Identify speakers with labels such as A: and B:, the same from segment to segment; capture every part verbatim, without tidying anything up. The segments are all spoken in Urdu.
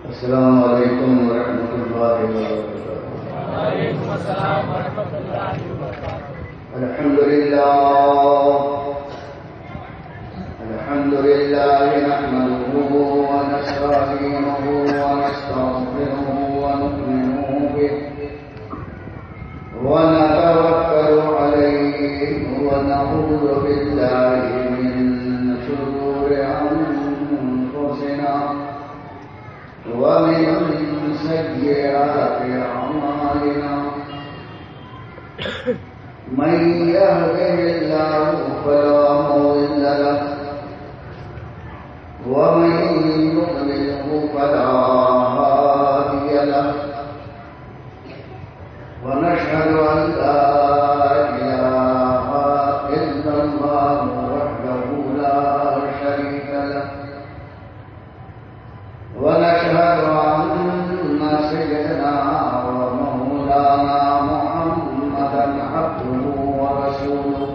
A: السلام علیکم ورحمۃ اللہ وبرکاتہ.
B: وعلیکم السلام ورحمۃ اللہ وبرکاتہ.
A: الحمد للہ الحمد للہ نحمده ونستعینه ونستغفره ونؤمن به ونتوکل علیہ ونعوذ باللہ من شرور انفسنا ومن سيئات أعمالنا من يهده الله فلا مضل له ومن يضلله فلا هادي له ونشهد أن لا إله إلا الله وحده لا شريك له ونشهد أن سيدنا ومولانا محمدا عبده ورسوله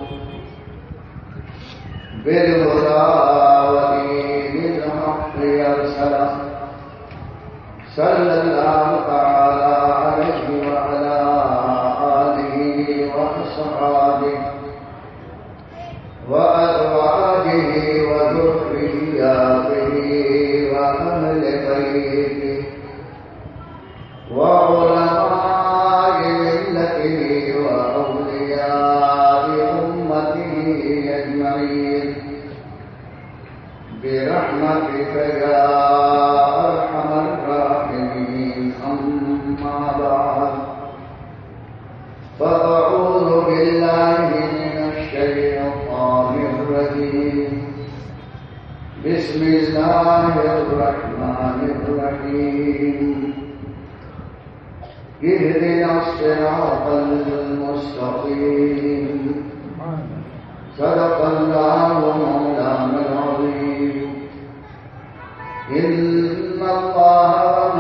A: بالهدى ودين الحق أرسله صلى الله تعالى عليه وعلى آله وأصحابه وأزواجه وذرياته وأهل بيته وعلماء ملته وأولياء أمته أجمعين برحمتك يا أرحم الراحمين. أما بعد فأعوذ بالله من الشيطان الرجيم. بسم الله الرحمن الرحيم. اهدنا الصراط المستقيم. صدق الله مولانا العظيم. إن الله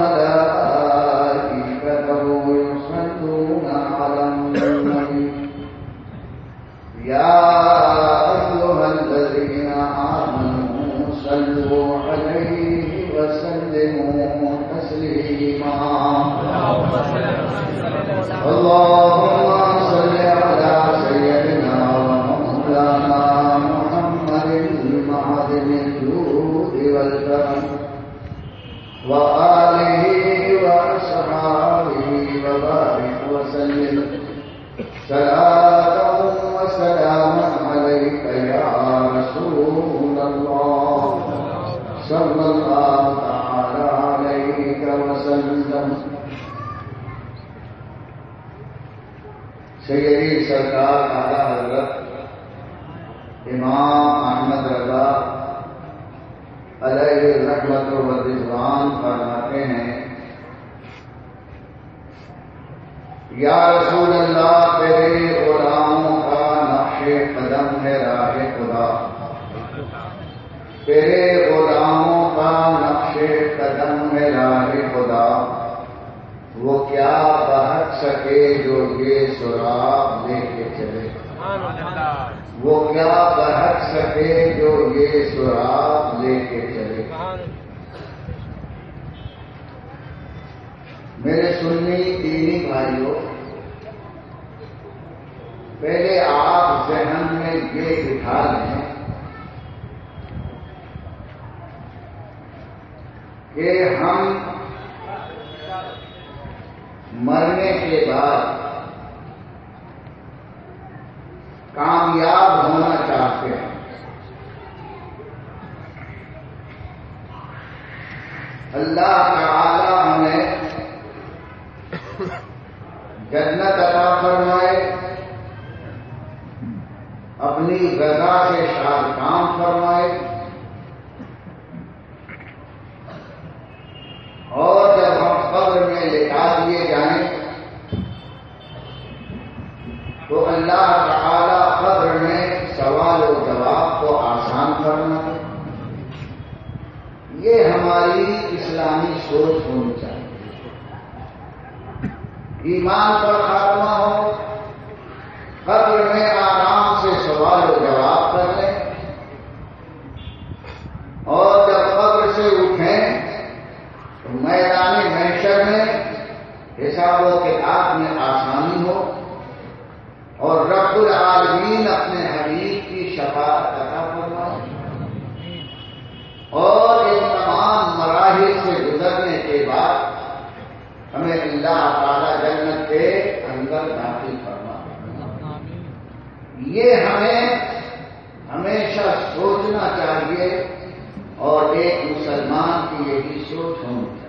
A: وملائكته يصلون على النبي يا أيها الذين آمنوا صلوا عليه وسلموا تسليما. اللهم صل على سيدنا ومولانا محمد المعدن الجود والكرم وآله وأصحابه وبارك وسلم صلاة وسلاما عليك يا رسول الله صلى الله تعالى عليك وسلم. سیدی سرکار اعلیٰ حضرت امام احمد رضا علیہ رحمت و رضوان فرماتے ہیں یا رسول اللہ تیرے غلاموں کا نقش قدم ہے راہ خدا. تیرے غلاموں کا نقش قدم ہے راہ خدا. وہ کیا بہت سکے جو یہ سراغ لے کے چلے. وہ کیا بہت سکے جو یہ سراغ لے کے چلے. میرے سنی دینی بھائیوں، پہلے آپ ذہن میں یہ بٹھا لیں کہ ہم مرنے کے بعد کامیاب ہونا چاہتے ہیں. اللہ تعالی ہمیں جنت عطا فرمائے، اپنی رضا سے شاد کام فرمائے، اور جب ہم قبر میں لٹا دیے جائیں تو اللہ تعالی قبر میں سوال و جواب کو آسان فرمائے. یہ ہماری اسلامی سوچ ہونی چاہیے. ایمان پر خاتمہ ہو، قبر میں آرام سے سوال و جواب کر لیں، اور جب قبر سے اٹھیں تو میدان محشر میں حساب و کتاب میں آسانی ہو اور رب العالمین اپنے حبیب کی شفاعت عطا فرمائے اور ان تمام مراحل سے گزرنے کے بعد ہمیں اللہ تعالی جنت کے اندر داخل فرمائے۔ یہ ہمیں ہمیشہ سوچنا چاہیے اور ایک مسلمان کی یہی سوچ ہونی چاہیے۔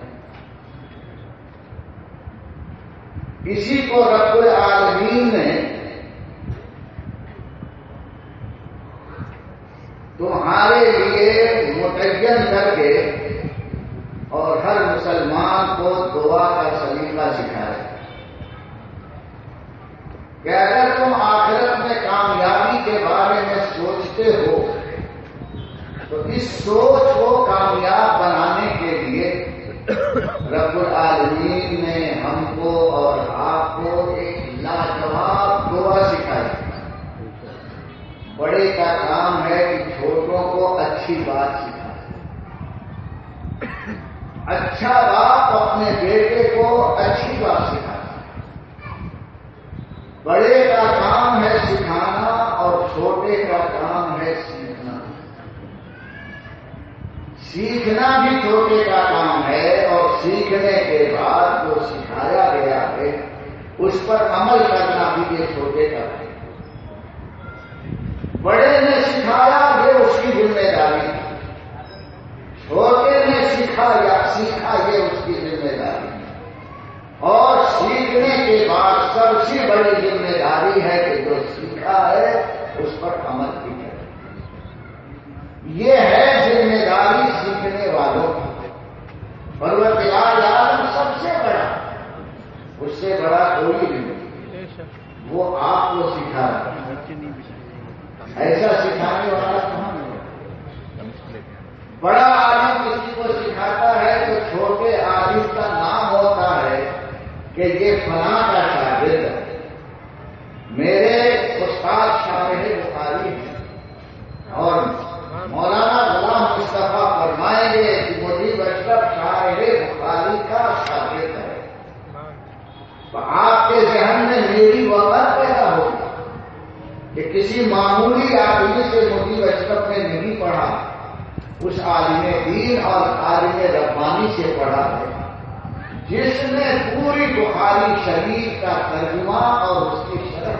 A: اسی کو رب العالمین نے تمہارے لیے متعین کر کے اور ہر مسلمان کو دعا کا سلیقہ سکھایا کہ اگر تم آخرت میں کامیابی کے بارے میں سوچتے ہو تو اس سوچ کو کامیاب بنانے کے لیے رب العالمین نے ہم کو اور آپ کو ایک لاجواب دعا سکھائی۔ بڑے کا کام ہے کہ چھوٹوں کو اچھی بات سکھائے۔ اچھا باپ اپنے بیٹے کو اچھی بات سکھائے۔ بڑے کا کام ہے سکھانا اور چھوٹے کا کام ہے سیکھنا۔ سیکھنا بھی چھوٹے کا کام ہے اور سیکھنے کے بعد جو سکھایا گیا ہے اس پر عمل کرنا بھی یہ چھوٹے کا ہے۔ بڑے نے سکھایا یہ اس کی ذمہ داری ہے، چھوٹے نے سیکھا یا سیکھا یہ اس کی ذمہ داری ہے، اور سیکھنے کے بعد سب سے بڑی ذمہ داری ہے کہ جو سیکھا ہے اس پر عمل بھی کرے۔ یہ ہے ذمہ داری سیکھنے والوں کی۔ پروردگار عالم سب سے بڑا، اس سے بڑا کوئی نہیں، وہ آپ کو سکھا رہا ہے۔ ایسا سکھانے والا کہاں ہے؟ بڑا عالم کسی کو سکھاتا ہے تو چھوٹے عالم کا نام ہوتا ہے کہ یہ فلاں کا شاگرد ہے۔ میرے استاد شارح بخاری ہیں اور مولانا غلام مصطفیٰ فرمائیں گے کہ مجیب اشرف شارح بخاری کا شاگرد ہے، تو آپ کے ذہن میں میری وقت پیدا ہوگی کہ کسی معمولی آدمی سے مجیب اشرف نے نہیں پڑھا، اس عالم دین اور عالم ربانی سے پڑھا ہے جس نے پوری بخاری شریف کا ترجمہ اور اس کی شرح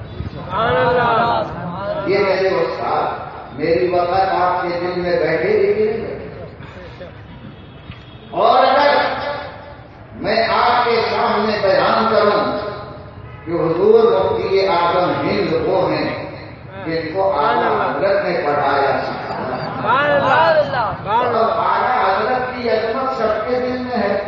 A: کر۔ یہ میرے استاد، میری وقت آپ کے دل میں بیٹھے ہی نہیں بیٹھے۔ اور اگر میں آپ کے سامنے بیان کروں کہ حضور مفتی اعظم ہند وہ ہیں جن کو اعلیٰ حضرت نے پڑھایا سکھایا، اعلیٰ حضرت کی عظمت سب کے دل میں ہے۔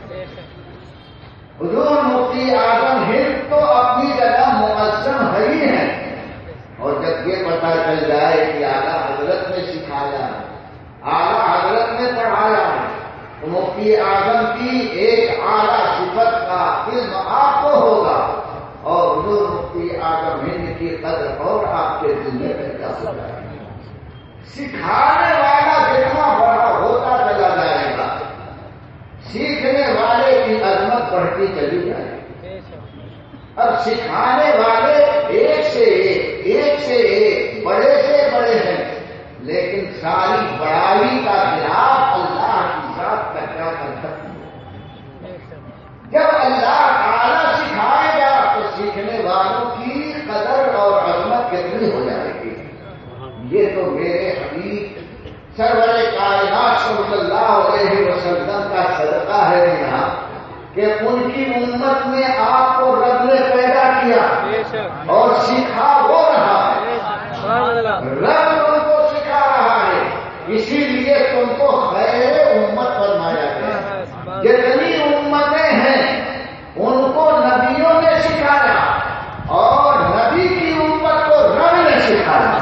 A: حضور مفتی اعظم ہند تو اپنی جگہ معظم ہے ہی ہیں، اور جب یہ پتہ چل جائے کہ اعلیٰ حضرت نے سکھایا، اعلیٰ حضرت نے پڑھایا، تو مفتی اعظم کی ایک اعلیٰ صفت کا علم آپ کو ہوگا اور حضور مفتی اعظم ہند کی قدر اور آپ کے دل میں پیدا ہو جائے گی۔ سکھانے والا جتنا بڑا ہوتا چلا جائے گا، سیکھنے والے کی عظمت بڑھتی چلی جائے گی۔ اب سکھانے والے ایک سے ایک ایک سے ایک بڑے سے بڑے ہیں، لیکن ساری بڑائی کا خلاف اللہ کی ذات کا کیا کر سکتی ہے۔ جب اللہ تعالیٰ سکھائے گا تو سیکھنے والوں کی قدر اور عظمت کتنی ہو جائے گی۔ یہ تو میرے حبیب سرور کائنات صلی اللہ علیہ وسلم کا صدقہ ہے یہاں کہ ان کی امت میں آپ کو رب نے پیدا کیا اور سکھا وہ رہا ہے، رب ان کو سکھا رہا ہے، اسی لیے تم کو خیر امت فرمایا گیا۔ جتنی امتیں ہیں ان کو نبیوں نے سکھایا اور نبی کی امت کو رب نے سکھایا۔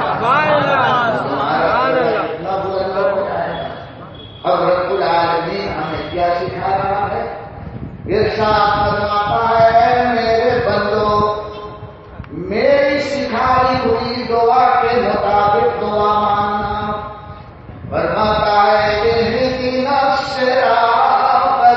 A: اب رب العالمین ہمیں کیا سکھا رہا ہے؟ ارشاد فرماتا ہے میرے بندو، میری سکھائی ہوئی دعا کے مطابق دعا ماننا۔ فرماتا ہے اہدنا الصراط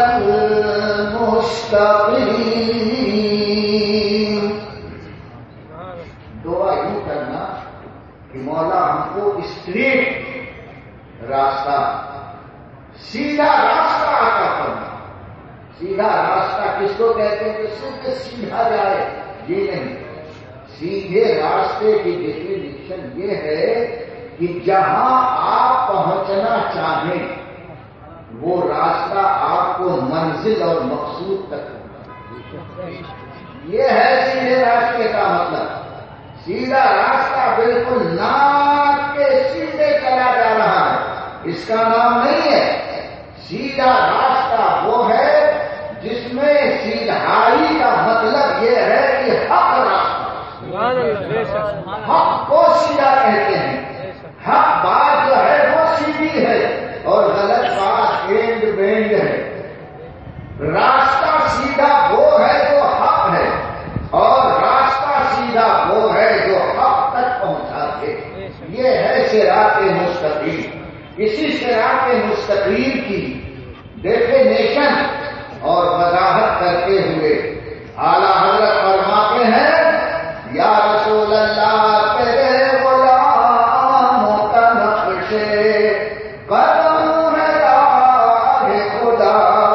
A: سیدھا راستہ کس کو کہتے ہیں کہ صرف سیدھا جائے؟ یہ نہیں، سیدھے راستے کی ڈیفینیشن یہ ہے کہ جہاں آپ پہنچنا چاہیں وہ راستہ آپ کو منزل اور مقصود تک پہنچائے، یہ ہے سیدھے راستے کا مطلب۔ سیدھا راستہ بالکل ناک کے سیدھے چلا جا رہا ہے، اس کا نام نہیں ہے۔ سیدھا راستہ وہ ہے جس میں سیدھائی کا مطلب یہ ہے کہ حق راستہ، حق کو سیدھا کہتے ہیں۔ حق بات جو ہے وہ سیدھی ہے اور غلط بات اینڈ بینڈ ہے۔ راستہ سیدھا وہ ہے جو حق ہے اور راستہ سیدھا وہ ہے جو حق تک پہنچا دے، یہ ہے صراط مستقیم۔ اسی صراط مستقیم کی ڈیفینیشن اور وضاحت کرتے ہوئے اعلیٰ حضرت فرماتے ہیں یا رسول اللہ تیرے غلاموں کا نقش قدم ہے راہ خدا،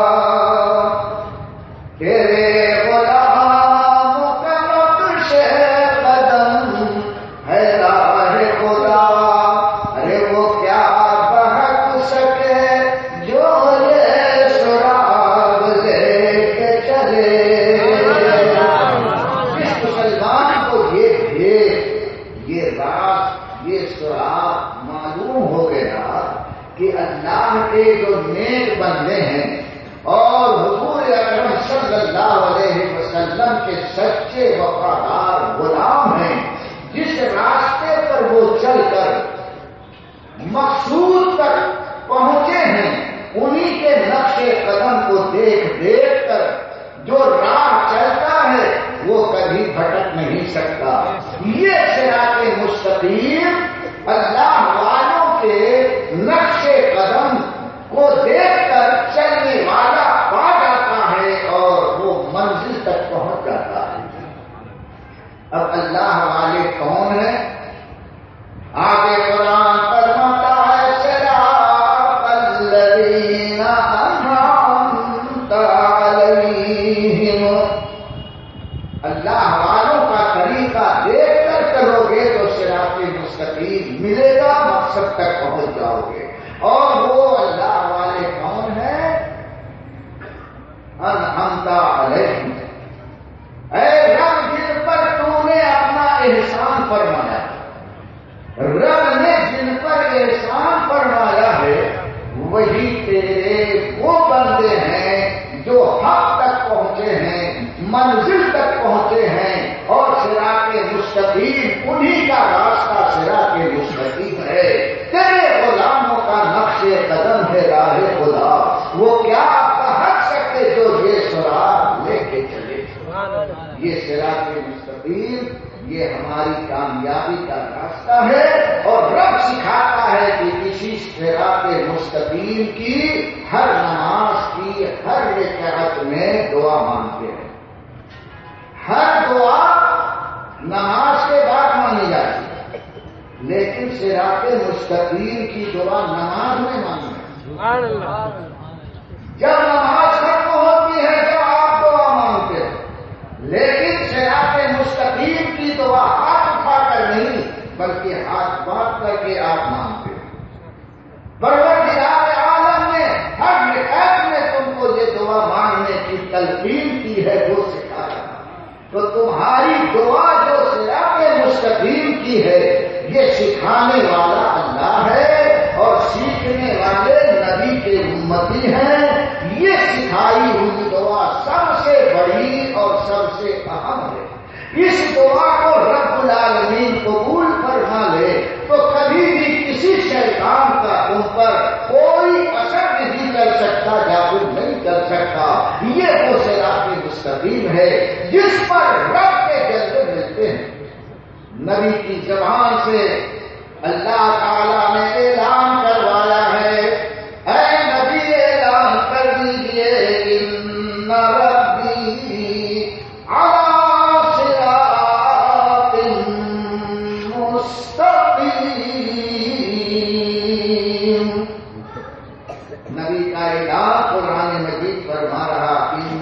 A: تیرے غلاموں کا نقش قدم ہے راہ خدا، ارے وہ کیا بہت سکے جو یہ سراغ لے کے چلے۔ اس مسلمان کو یہ بھید، یہ راز، یہ سراغ معلوم ہو گیا کہ اللہ کے جو نیک بندے ہیں اور حضور اکرم صلی اللہ علیہ وسلم کے سچے وفادار غلام ہیں، جس راستے پر وہ چل کر مقصود تک پہنچے ہیں، انہی کے نقش قدم کو دیکھ دیکھ کر جو راہ چلتا ہے وہ کبھی بھٹک نہیں سکتا۔ یہ صراط مستقیم اللہ والوں کے نقش قدم کو دیکھ کر چلنے والا پا جاتا ہے اور وہ منزل تک پہنچ جاتا ہے۔ اب اللہ والے کون ہیں؟ آگے قرآن فرماتا ہے صراط الذین انعمت علیہم، اللہ والوں کا طریقہ دیکھ کر چلو گے تو صراط مستقیم ملے گا، مقصد تک پہنچ جاؤ گے۔ اور وہ اللہ والے کون ہیں؟ انعمت علیہم، اے رب جن پر تو نے اپنا احسان فرمایا، رب نے جن پر احسان فرمایا ہے وہی تیرے وہ بندے ہیں جو حق تک پہنچے ہیں، منزل تک پہنچے ہیں، اور صراط مستقیم انہی کا راستہ صراط مستقیم ہے۔ تیرے غلاموں کا نقش قدم ہے راہ خدا، وہ کیا بہت سکتے جو یہ سراغ لے کے چلے۔ یہ صراط مستقیم یہ ہماری کامیابی کا راستہ ہے، اور رب سکھاتا ہے کہ کسی صراط مستقیم کی ہر نماز کی ہر رکعت میں دعا مانگتے ہیں۔ ہر دعا نماز کے بعد مانی جاتی ہے، لیکن صراط مستقیم کی دعا نماز میں مانگی جاتی ہے۔ جب نماز ختم ہوتی ہے تو آپ دعا مانگتے ہیں، لیکن صراط مستقیم کی دعا ہاتھ اٹھا کر نہیں بلکہ ہاتھ باندھ کر کے آپ مانگتے ہیں۔ پروردگار عالم نے ہر رکعت میں تم کو یہ دعا مانگنے کی تلقین کی ہے، وہ سکھایا۔ تو تمہاری دعا جو صراط مستقیم کی ہے یہ سکھانے والا اللہ ہے، اور سیکھنے والے نبی کے امتی ہیں۔ یہ سکھائی ہوئی دعا سب سے بڑی اور سب سے اہم ہے۔ اس دعا کو رب العالمین قبول فرما لے تو کبھی بھی کسی شیطان کا ان پر کوئی اثر نہیں کر سکتا، جادو نہیں کر سکتا۔ یہ وہ صراط مستقیم ہے جس پر رب کے جلوے ملتے ہیں۔ نبی کی زبان سے اللہ تعالیٰ نے اعلان کروایا ہے، اے نبی اعلان کر دیجئے ان ربی علی صراط مستقیم۔ نبی کا اعلان قرآن مجید فرما رہا ان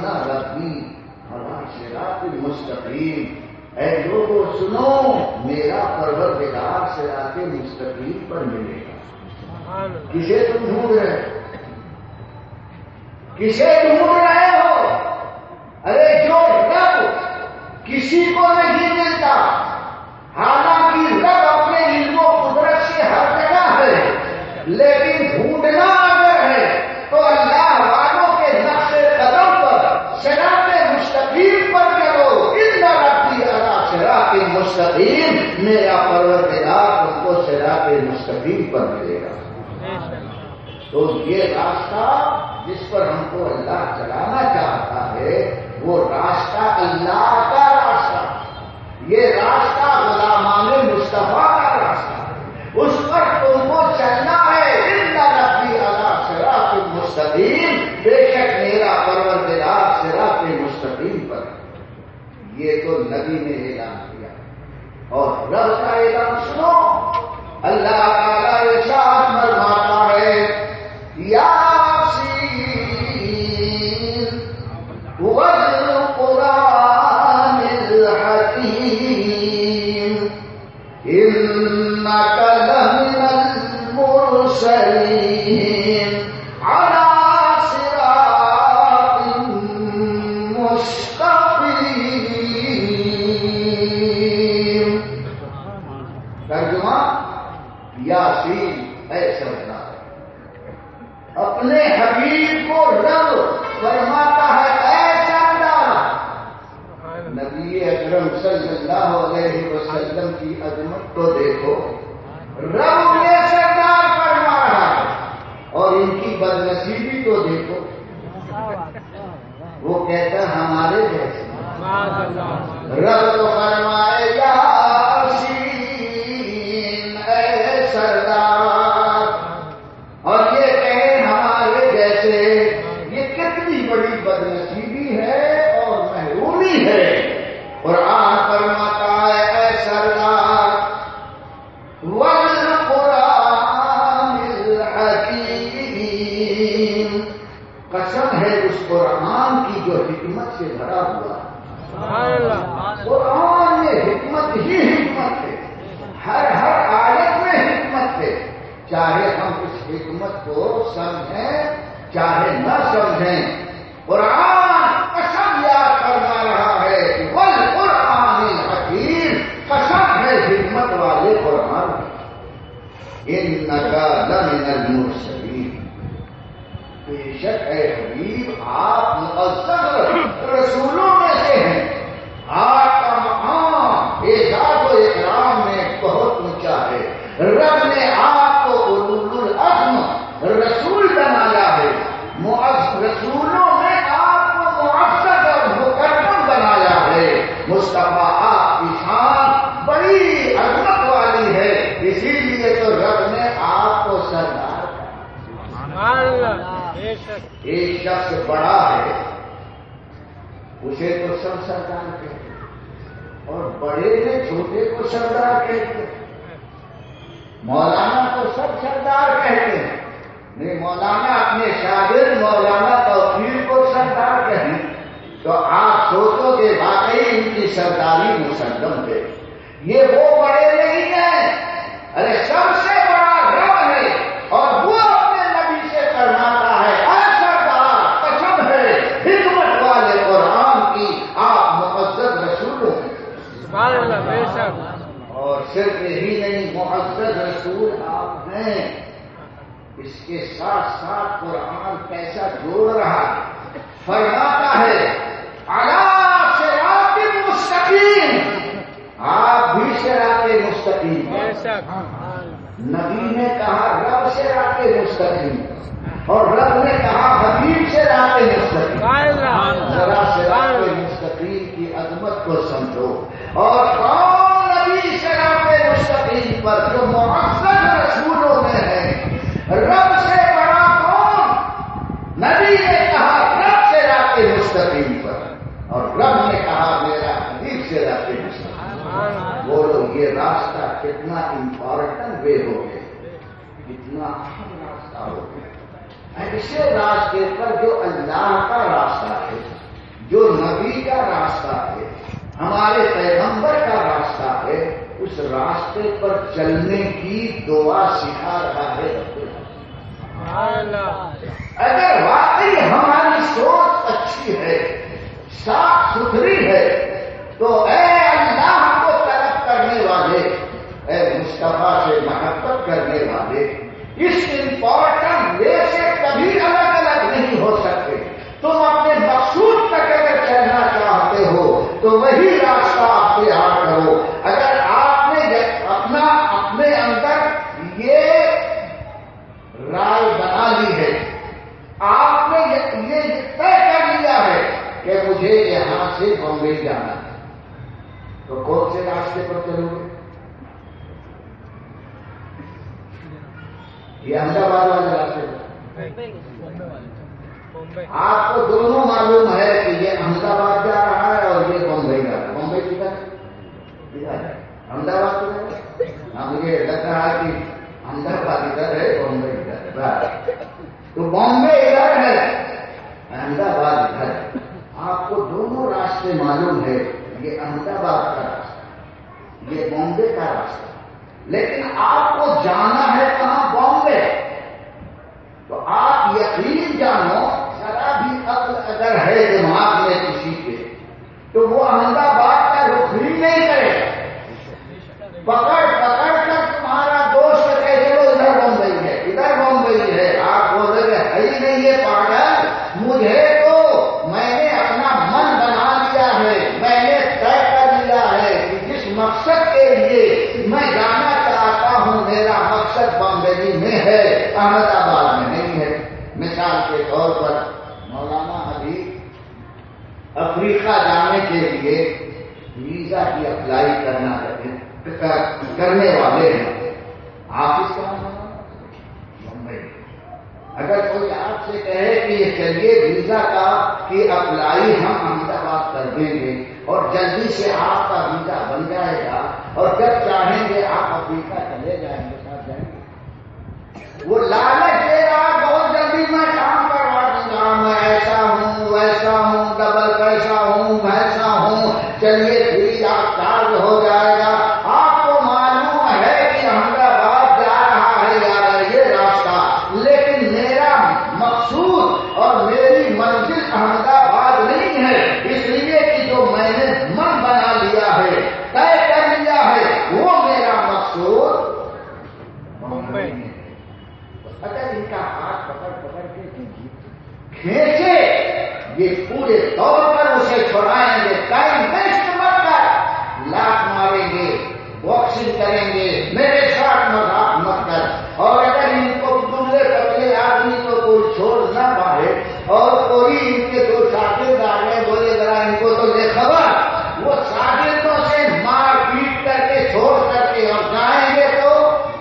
A: کسے ڈھونڈ رہے ہو؟ ارے جو رب کسی کو نہیں ملتا، حالانکہ رب اپنے علم و قدرت سے ہر جگہ ہے، لیکن ڈھونڈنا اگر ہے تو اللہ والوں کے نقش قدم پر صراط مستقیم پر چلو۔ ان ربی علی صراط مستقیم، میرا پروردگار تم کو صراط مستقیم پر ملے گا۔ تو یہ راستہ جس پر ہم کو اللہ چلانا چاہتا ہے وہ راستہ اللہ کا راستہ، یہ راستہ غلامان مصطفیٰ کا راستہ ہے، اس پر تم کو چلنا ہے۔ ان ربی علی صراط مستقیم، بے شک میرا پروردگار صراط مستقیم پر۔ یہ تو نبی نے اعلان کیا، اور رب کا اعلان سنو۔ اللہ تعالی ارشاد فرماتا ہے یاسین والقرآن الحکیم انک لمن المرسلین علی صراط مستقیم۔ ترجمہ یاسین اے سمجھنا، اپنے حبیب کو رب فرماتا ہے اے شاندار۔ نبی اکرم صلی اللہ علیہ وسلم کی عظمت کو دیکھو، رب نے سردار فرما رہا ہے، اور ان کی بدنصیبی کو دیکھو، وہ کہتا ہے ہمارے جیسے۔ رب تو فرمائے یاسین اے سردار، اور یہ کہیں ہمارے جیسے، یہ کتنی بڑی بدنصیبی ہے اور محرومی ہے۔ قرآن فرماتا ہے اے سردار والقرآن الحکیم، قسم ہے اس قرآن کی جو حکمت سے بھرا ہوا ہے۔ قرآن میں حکمت ہی حکمت ہے، ہر ہر آیت میں حکمت ہے، چاہے ہم اس حکمت کو سمجھیں چاہے نہ سمجھیں۔ قرآن قسم یاد کرنا رہا ہے، والقرآن الحکیم، قسم ہے حکمت والے قرآن کی۔ انک لمن المرسلین، بے شک اے حبیب آپ معزز رسولوں میں سے ہیں، آپ کا مقام اعزاز و اکرام میں بہت اونچا ہے۔ رب نے آپ کو اولو العزم رسول بنایا ہے، رسولوں میں آپ کو معزز اور مکرم بنایا ہے۔ مصطفیٰ آپ کی شان بڑی عظمت والی ہے، اسی لیے تو رب نے آپ کو سردار کہا۔ ایک شخص بڑا ہے اسے تو سب سردار کہتے ہیں، اور بڑے نے چھوٹے کو سردار کہتے ہیں۔ مولانا تو سب سردار کہتے ہیں، نہیں مولانا اپنے شاگرد مولانا توفیق کو سردار کہیں تو آپ سوچو کہ واقعی ان کی سرداری مسلم ہے۔ یہ وہ بڑے نہیں ہیں، ارے سب سے بڑا رب ہے، اور وہ اپنے نبی سے فرماتا ہے اے سردار، قسم ہے حکمت والے قرآن کی آپ معزز رسولوں ہیں۔ اور صرف یہی نہیں، معزز رسول آپ ہیں، اس کے ساتھ ساتھ قرآن کیسا جوڑ رہا ہے، فرماتا ہے علی صراط مستقیم، آپ بھی صراط مستقیم۔ نبی نے کہا رب صراط مستقیم، اور رب نے کہا حبیب صراط مستقیم۔ ذرا صراط مستقیم کی عظمت کو سمجھو، اور کون نبی صراط مستقیم پر جو معزز رسولوں میں ہے، رب سے بڑا کون؟ نبی نے کہا رب صراط مستقیم پر، اور رب نے کہا میرا حبیب صراط مستقیم۔ بولو یہ راستہ کتنا امپورٹنٹ وے ہو گیا، کتنا اہم راستہ ہو گیا۔ ایسے راستے پر جو اللہ کا راستہ ہے، جو نبی کا راستہ ہے، ہمارے پیغمبر کا راستہ ہے، اس راستے پر چلنے کی دعا سکھا رہا ہے رب العالمین۔ اگر واقعی ہماری سوچ اچھی ہے، صاف ستھری ہے، تو اے اللہ کو طلب کرنے والے، اے مصطفیٰ سے محبت کرنے والے، اس امپورٹنٹ وے سے کبھی الگ الگ نہیں ہو سکتے۔ تم اپنے مقصود تک اگر چلنا چاہتے ہو تو وہی راستہ اختیار کرو۔ اگر آپ نے اپنا اپنے اندر یہ رائے بنا لی ہے، آپ نے یہ طے کر لیا ہے کہ مجھے یہاں سے بمبئی جانا ہے، تو کون سے راستے پر چلو گے؟ یہ احمد آباد والے راستے پر؟ آپ کو دونوں معلوم ہے کہ یہ احمد آباد جا رہا ہے اور یہ بمبئی جا رہا ہے۔ بمبئی کدھر ہے؟ احمد آباد کدھر ہے؟ ہاں، مجھے لگ رہا ہے کہ احمد آباد ادھر ہے، بمبئی ادھر ہے۔ تو بامبے ادھر ہے، احمد آباد ادھر ہے۔ آپ کو دونوں راستے معلوم ہے، یہ احمد آباد کا راستہ، یہ بامبے کا راستہ، لیکن آپ کو جانا ہے کہاں؟ بامبے۔ تو آپ یقین جانو، ذرا بھی عقل اگر ہے دماغ میں کسی کے، تو وہ احمد آباد کا رخ ہی نہیں کرے۔ پکڑ پکڑ کر تمہارا دوست کہے چلو ادھر بمبئی ہے، ادھر بمبئی ہے، آپ بولے گے ہے ہی نہیں یہ پاگل، مجھے تو میں نے اپنا من بنا لیا ہے، میں نے طے کر لیا ہے کہ جس مقصد کے لیے میں جانا چاہتا ہوں، میرا مقصد بمبئی میں ہے، احمد آباد میں نہیں ہے۔ مثال کے طور پر مولانا ابھی افریقہ جانے کے لیے ویزا کی اپلائی کرنا کرنے والے ہیں، آپ اس کا بمبئی۔ اگر کوئی آپ سے کہے کہ یہ چلیے ویزا کا کی اپلائی ہم احمد آباد کر دیں گے اور جلدی سے آپ کا ویزا بن جائے گا اور جب چاہیں گے آپ افریقہ چلے جائیں گے، ساتھ جائیں گے، وہ لالچ دے رہا بہت جلدی میں کام کروا دوں گا، میں ایسا ہوں ویسا ہوں، ڈبل پیسہ ہوں ویسا ہوں، چلیے فری آپ چارج ہو جائے گا۔ آپ کو معلوم ہے کہ احمد آباد جا رہا ہے یار یہ راستہ، لیکن میرا مقصود اور میری منزل احمد آباد نہیں ہے، اس لیے کہ جو میں نے من بنا لیا ہے، طے کر لیا ہے، وہ میرا مقصود بمبئی ہے۔ اگر ان کا ہاتھ پکڑ پکڑ کے کھینچے، یہ پورے طور پر اسے چھوڑائیں گے، ٹائم ویسٹ مت کر، لاکھ ماریں گے، باکسنگ کریں گے، میرے ساتھ مذاق مت کر۔ اور اگر ان کو دبلے پتلے آدمی کو کوئی چھوڑ نہ پائے اور کوئی ان کے دو شاگرد آ گئے، بولے ذرا ان کو تو لے خبر، وہ شاگردوں سے مار پیٹ کر کے چھوڑ کر کے اور جائیں گے تو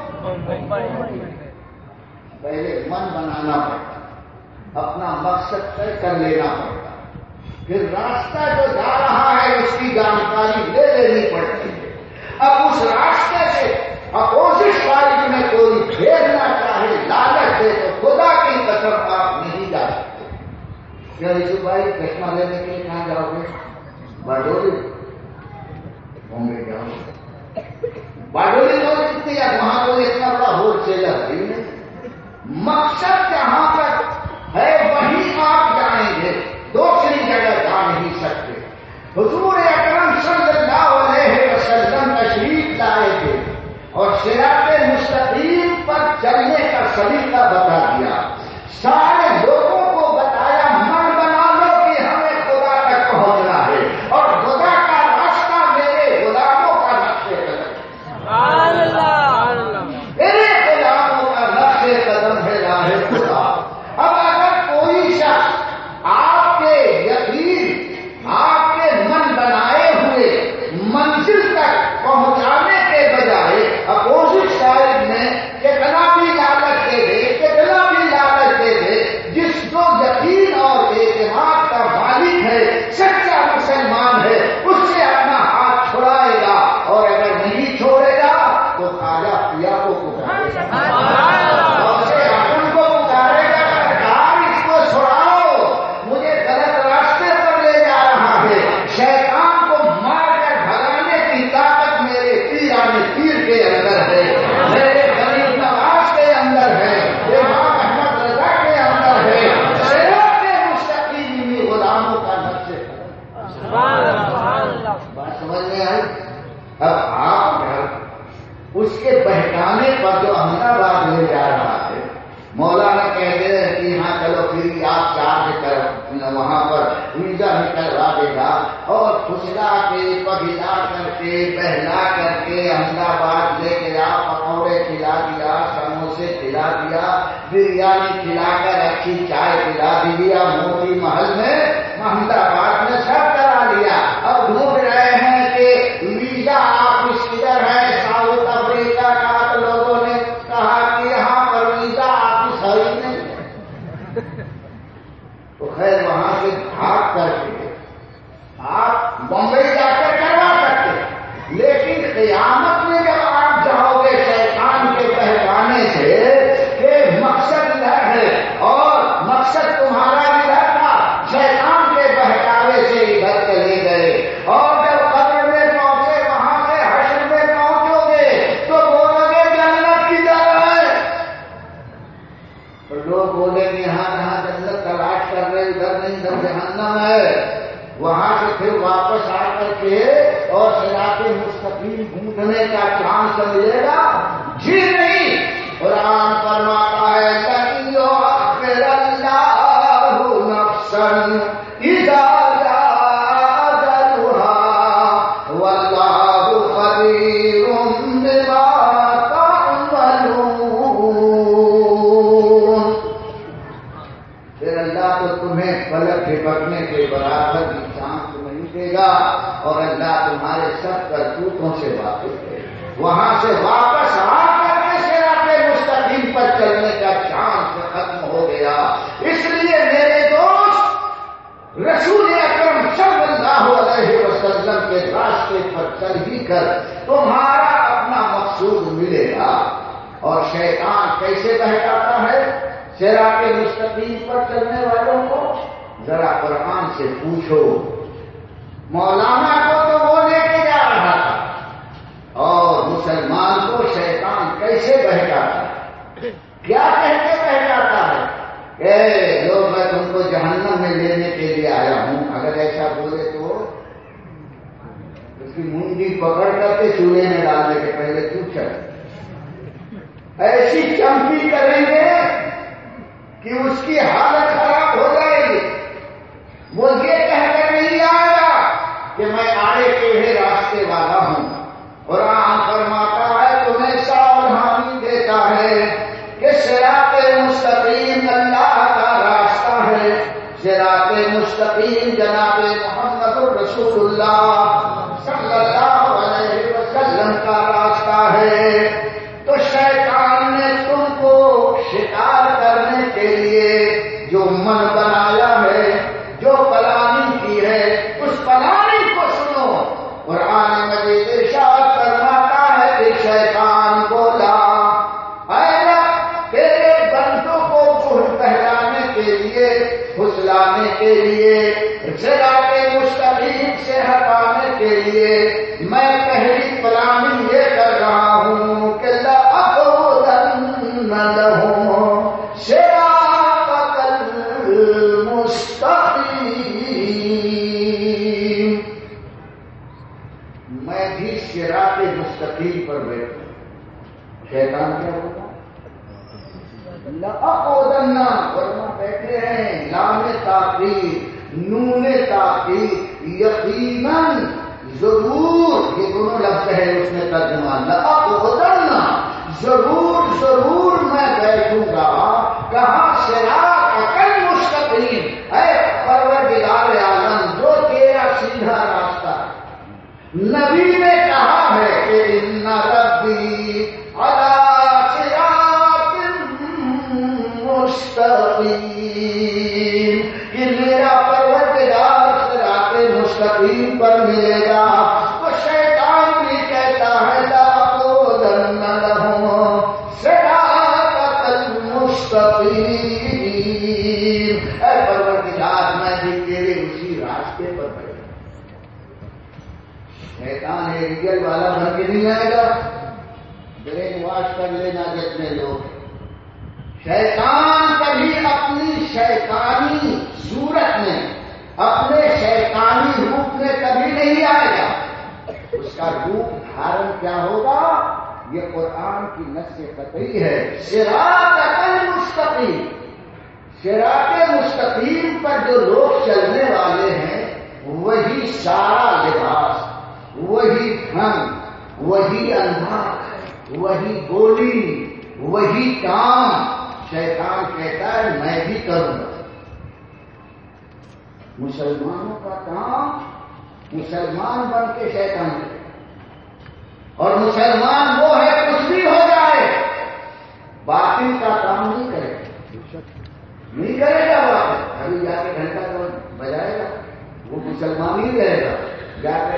A: پہلے من بنانا پڑتا، اپنا مقصد طے کر لینا پڑتا، پھر راستہ جو جا رہا ہے اس کی جانکاری لے لینی پڑتی ہے۔ اب اس راستے سے اپوزٹ سائڈ میں کوئی پھیرنا چاہے، لالچ دے تو خدا کی قسم آپ نہیں جا سکتے۔ کیا یوسف بھائی چشمہ لینے کے لیے کہاں جاؤ گے؟ باڈولی بمبئی جاؤ گے؟ باڈولی تو کتنی ہے وہاں تو اتنا بڑا ہول سیلر ہے نہیں۔ مقصد جہاں پر ہے وہیں آپ جائیں گے، دوسری جگہ جا نہیں سکتے۔ حضور اکرم صلی اللہ علیہ وسلم تشریف لائے تھے اور صراط مستقیم پر چلنے کا سلیقہ بتا دیا، سارے لوگوں کو بتایا، من بنا لو کہ ہمیں خدا تک پہنچنا ہے اور خدا کا راستہ میرے غلاموں کا نقش قدم، میرے غلاموں کا نقش قدم ہے راہ خدا۔ وہاں پر ویزا نکلوا دے گا اور کھسلا کے پگلا کر کے بہلا کر کے احمد آباد لے کے آ پکوڑے کھلا دیا سموسے کھلا دیا بریانی کھلا کر اچھی چائے پلا دیا موتی محل میں احمد آباد میں سب کرا لیا. اب ڈھونڈ رہے ہیں کہ ویزا آفس کدھر ہے ساؤتھ افریقہ کا. تو لوگوں نے کہا کہ یہاں پر ویزا آفس ہے ہی نہیں. تو خیر وہاں سے بھاگ کر کے آپ بمبئی جا کر کروا سکتے لیکن قیامت میں جب آپ جاؤ گے شیطان کے بہکانے سے کہ مقصد ادھر ہے اور مقصد تمہارا ادھر تھا شیطان کے بہکاوے سے ادھر چلے گئے اور جب قبر میں پہنچے وہاں سے حشر میں پہنچو گے تو بولو گے جنت کدھر ہے. تو لوگ بولیں گے یہاں جہاں جنت تلاش کر رہے ادھر نہیں ادھر جہنم ہے. وہاں سے پھر واپس آ کر کے اور صراط مستقیم ڈھونڈنے کا چانس ملے گا؟ جی نہیں. قرآن فرماتا ہے لَن يُؤَخِّرَ اللَّهُ نَفْسًا إِذَا جَاءَ أَجَلُهَا وَاللَّهُ خَبِيرٌ بِمَا تَعْمَلُونَ. پھر اللہ تو تمہیں پلک جھپکنے کے برابر کی چانس نہیں دے گا اور اللہ تمہارے سب کرتوتوں سے واقف ہے. وہاں سے واپس آ کر کے صراط مستقیم پر چلنے کا چانس ختم ہو گیا. اس لیے میرے دوست رسول اکرم صلی اللہ علیہ وسلم کے راستے پر چل ہی کر تمہارا اپنا مقصود ملے گا. اور شیطان کیسے بہکاتا ہے صراط مستقیم پر چلنے والوں کو؟ ذرا قرآن سے پوچھو. مولانا کو تو وہ لے کے جا رہا تھا اور مسلمان کو شیطان کیسے بہکاتا ہے؟ کیا کہہ کے بہکاتا ہے کہ لوگ میں تم کو جہنم میں لینے کے لیے آیا ہوں. اگر ایسا بولے تو اس کی منڈی پکڑ کر کے چولہے میں ڈالنے کے پہلے کیوں چل ایسی چمکی کریں گے کہ اس کی حالت خراب ہو جائے گی. وہ یہ کہہ کر نہیں آئے گا کہ میں آڑے کے راستے والا ہوں. قرآن فرماتا ہے تمہیں ساودھانی دیتا ہے کہ صراط مستقیم اللہ کا راستہ ہے. صراط مستقیم جناب محمد رسول اللہ صلی اللہ علیہ وسلم کا راستہ ہے. تو شیطان نے تم کو شکار کرنے کے لیے جو من بنایا ہے جو پلاننگ کی ہے اس پلاننگ کو سنو. قرآن مجید ارشاد فرماتا ہے کہ شیطان بولا اے رب تیرے بندوں کو بہلانے کے لیے پھسلانے کے لیے صراط مستقیم سے ہٹانے کے لیے میں پہلی پلاننگ یہ کر رہا ہوں کہ لَأَقْعُدَنَّ لَهُمْ صِرَاطَكَ الْمُسْتَقِيمَ. میں بھی صراط مستقیم پر بیٹھوں. شیطان کیا ہوگا؟ لَأَقْعُدَنَّ ورنہ بیٹھے ہیں لام تاکید نون تاکید یقیناً ضرور یہ دونوں لفظ ہے اس میں ترجمہ. لَأَقْعُدَنَّ ضرور ضرور میں بیٹھوں گا. کہاں صراطَكَ الْمُسْتَقِيمَ اے پروردگار عالم جو تیرا سیدھا راستہ. نبی نے کہا ہے کہ ان ربی علی صراط مستقیم کہ میرا پروردگار صراط مستقیم پر ملے گا. تو شیطان بھی کہتا ہے لَأَقْعُدَنَّ لَهُمْ صِرَاطَكَ الْمُسْتَقِيمَ. اے پروردگار میں بھی تیرے اسی راستے پر بیٹھوں. شیطان ریئل والا بن کے نہیں آئے گا. برین واش کر لینا جتنے لوگ. شیطان کبھی اپنی شیطانی صورت میں اپنے شیطانی روپ میں کبھی نہیں آئے گا. اس کا روپ دھارن کیا ہوگا؟ یہ قرآن کی نص قطعی ہے. صراط المستقیم صراط مستقیم پر جو لوگ چلنے والے ہیں وہی سارا لباس، وہی دھن، وہی انداز، وہی بولی، وہی کام شیطان کہتا ہے میں بھی کروں گا۔ مسلمانوں کا کام مسلمان بن کے شیطان کرے، اور مسلمان وہ ہے کچھ بھی ہو جائے باطل کا کام نہیں کرے نہیں کرے گا باطل۔ ابھی جا کے گھنٹہ تو بجائے گا، وہ مسلمان ہی رہے گا، جا کر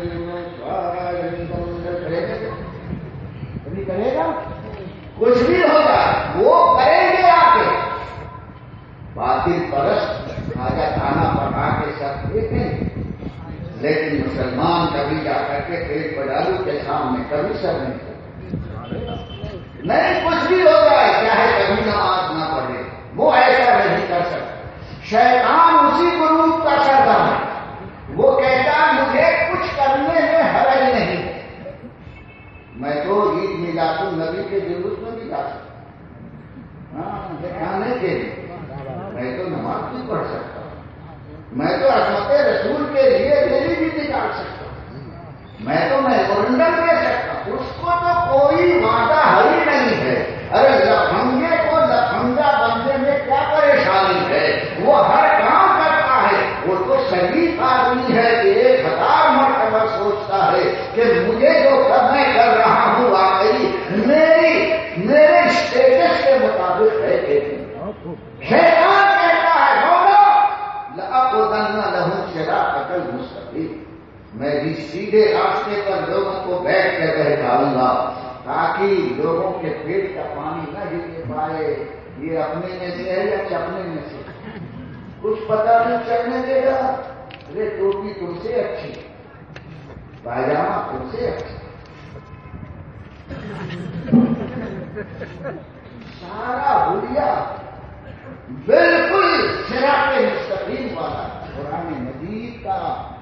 A: کے کرے گا کچھ بھی ہوگا وہ کریں گے آ کے باطل پرست کھاجا کھانا پکا کے سب دیکھیں، لیکن مسلمان کبھی جا کر کے پیٹ بڈالو کے سامنے کبھی سر نہیں کرتا، نہیں کچھ بھی ہو جائے چاہے کبھی نماز نہ پڑھے وہ ایسا نہیں کر سکتا۔ شیطان اسی گروپ کا سردار ہے، وہ کہتا مجھے کچھ کرنے میں حرج نہیں، میں تو عید میلاد النبی کے جلوس میں بھی جا سکتا، ہاں دکھانے کے لیے میں تو نماز بھی پڑھ سکتا ہوں، میں تو عظمت رسول کے لیے ریلی بھی نکال سکتا ہوں، میں تو میمورنڈم دے سکتا ہوں، اس کو تو کوئی وعدہ ہی نہیں ہے۔ ارے لفنگے کو لفنگا بننے میں کیا پریشانی ہے، وہ ہر کام کرتا ہے، وہ تو شریف آدمی ہے کہ ایک ہزار مرتبہ سوچتا ہے کہ مجھے جو میں کر رہا ہوں واقعی میری میرے اسٹیٹس کے مطابق ہے کہ شیطان کہتا ہے بولو لأقعدن لهم صراطک المستقیم، میں بھی سیدھے راستے پر لوگوں کو بیٹھ کر بہکاؤں گا تاکہ لوگوں کے پیٹ کا پانی نہ ہلنے پائے، یہ اپنے میں سے ہے یا چپنے میں سے کچھ پتہ نہیں چلنے دے گا۔ ارے ٹوپی تم سے اچھی، پائجامہ تم سے اچھا، سارا حلیہ بالکل صراط مستقیم والا۔ قرآن مجید کا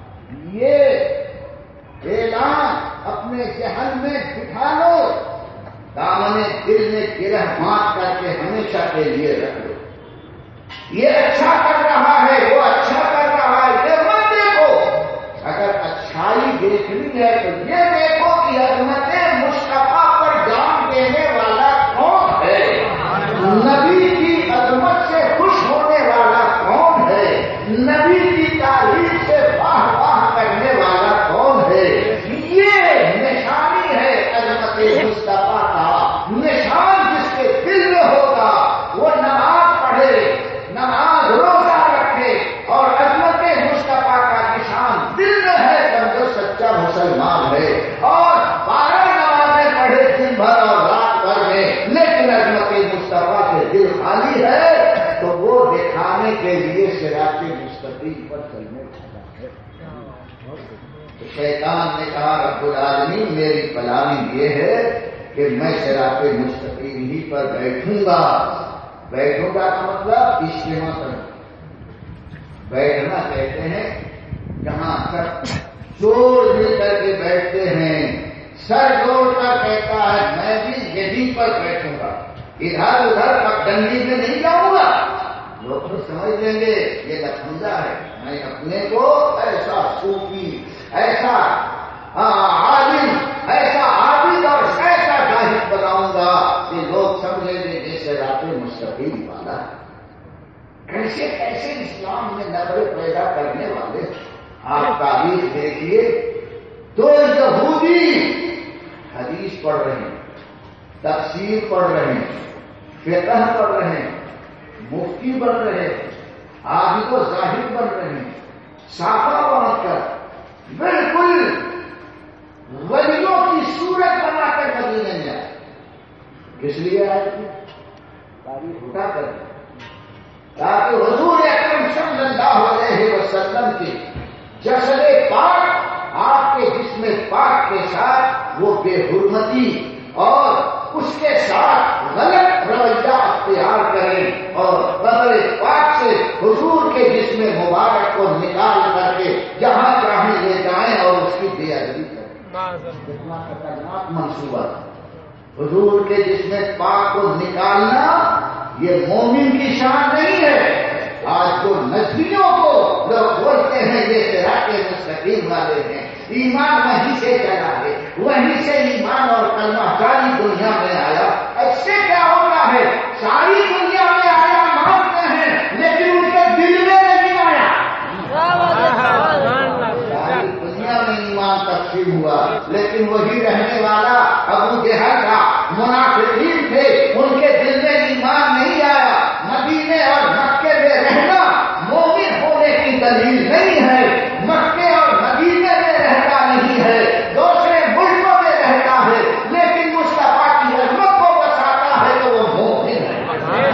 A: یہ اعلان اپنے ذہن میں بٹھا لو، دامن دل میں گرہ مات کر کے ہمیشہ کے لیے رکھ لو۔ یہ اچھا کر رہا ہے، وہ اچھا کر رہا ہے، یہ مت دیکھو، اگر اچھائی دیکھنی ہے تو یہ دیکھو کہ عظمت مصطفیٰ پر جان دینے والا کون ہے، نبی کی عظمت سے خوش ہونے والا کون ہے، نبی کی تعریف سے واہ واہ کرنے والا کون ہے۔ یہ نشانی ہے عظمت مصطفیٰ کا، نشان جس کے دل میں ہوگا وہ نماز پڑھے، نماز روزہ رکھے، اور عظمت مصطفیٰ کا نشان دل میں ہے سمجھو سچا مسلمان ہے، اور بارہ نمازیں پڑھے دن بھر اور رات بھر میں لیکن عظمت مصطفیٰ سے دل خالی ہے تو وہ دکھانے کے لیے صراط مستقیم پر چلنے والا ہے۔ تو شیطان نے کہا رب العالمین میری پلاننگ یہ ہے کہ میں صراط مستقیم ہی پر بیٹھوں گا۔ بیٹھوں گا کا مطلب اجتماع کرنا، بیٹھنا کہتے ہیں جہاں سب جوڑ مل کر کے بیٹھتے ہیں، سر جوڑ کر کہتا ہے میں بھی یہیں پر بیٹھوں گا، ادھر ادھر پگڈنڈی میں نہیں جاؤں گا۔ لوگ تو سمجھ لیں گے یہ لفظہ ہے، میں اپنے کو ایسا صوفی، ایسا عالم، ایسا عابد اور ایسا زاہد بناؤں گا کہ لوگ سمجھیں گے جیسے رات مستقیم والا ہے۔ کیسے کیسے اسلام میں نفرت پیدا کرنے والے آپ تاریخ دیکھیے، دو یہودی حدیث پڑھ رہے ہیں، تفسیر پڑھ رہے ہیں، فقہ پڑھ رہے ہیں، مفتی بن رہے ہیں، عابد و زاہد بن رہے ہیں، صافہ پہنچ کر بالکل ولیوں کی صورت بنا کر مدینے میں آئے۔ کس لیے آئے تھے؟ تاریخ اٹھا کر تاکہ حضور اکرم صلی اللہ علیہ وسلم کی جسد پاک، آپ کے جسم پاک کے ساتھ وہ بے حرمتی اور اس کے ساتھ غلط رویہ اختیار کریں اور قبر پاک سے حضور کے جسم مبارک کو نکال کر کے جہاں چاہیں لے جائیں اور اس کی بے ادبی کریں۔ کتنا خطرناک منصوبہ تھا، حضور کے جسم پاک کو نکالنا یہ مومن کی شان نہیں ہے۔ آج جو نجمیوں کو لوگ بولتے ہیں یہ صراط مستقیم والے ہیں، ایمان وہیں سے چلا ہے، وہیں سے ایمان اور کلمہ ساری دنیا میں آیا۔ اس سے کیا ہوتا ہے؟ ساری دنیا میں آیا مانتے ہیں لیکن ان کے دل میں نہیں آیا۔ ساری دنیا میں ایمان تقسیم ہوا لیکن وہی رہنے والا ابو جہل تھا، منافقین تھے، ان کے دل میں ایمان نہیں آیا۔ مدینے اور مکے میں رہنا مومن ہونے کی دلیل نہیں ہے، مکے اور مدینے میں رہتا نہیں ہے، دوسرے ملکوں میں رہتا ہے لیکن مصطفیٰ کی عظمت کو بتاتا ہے تو وہ مومن ہے۔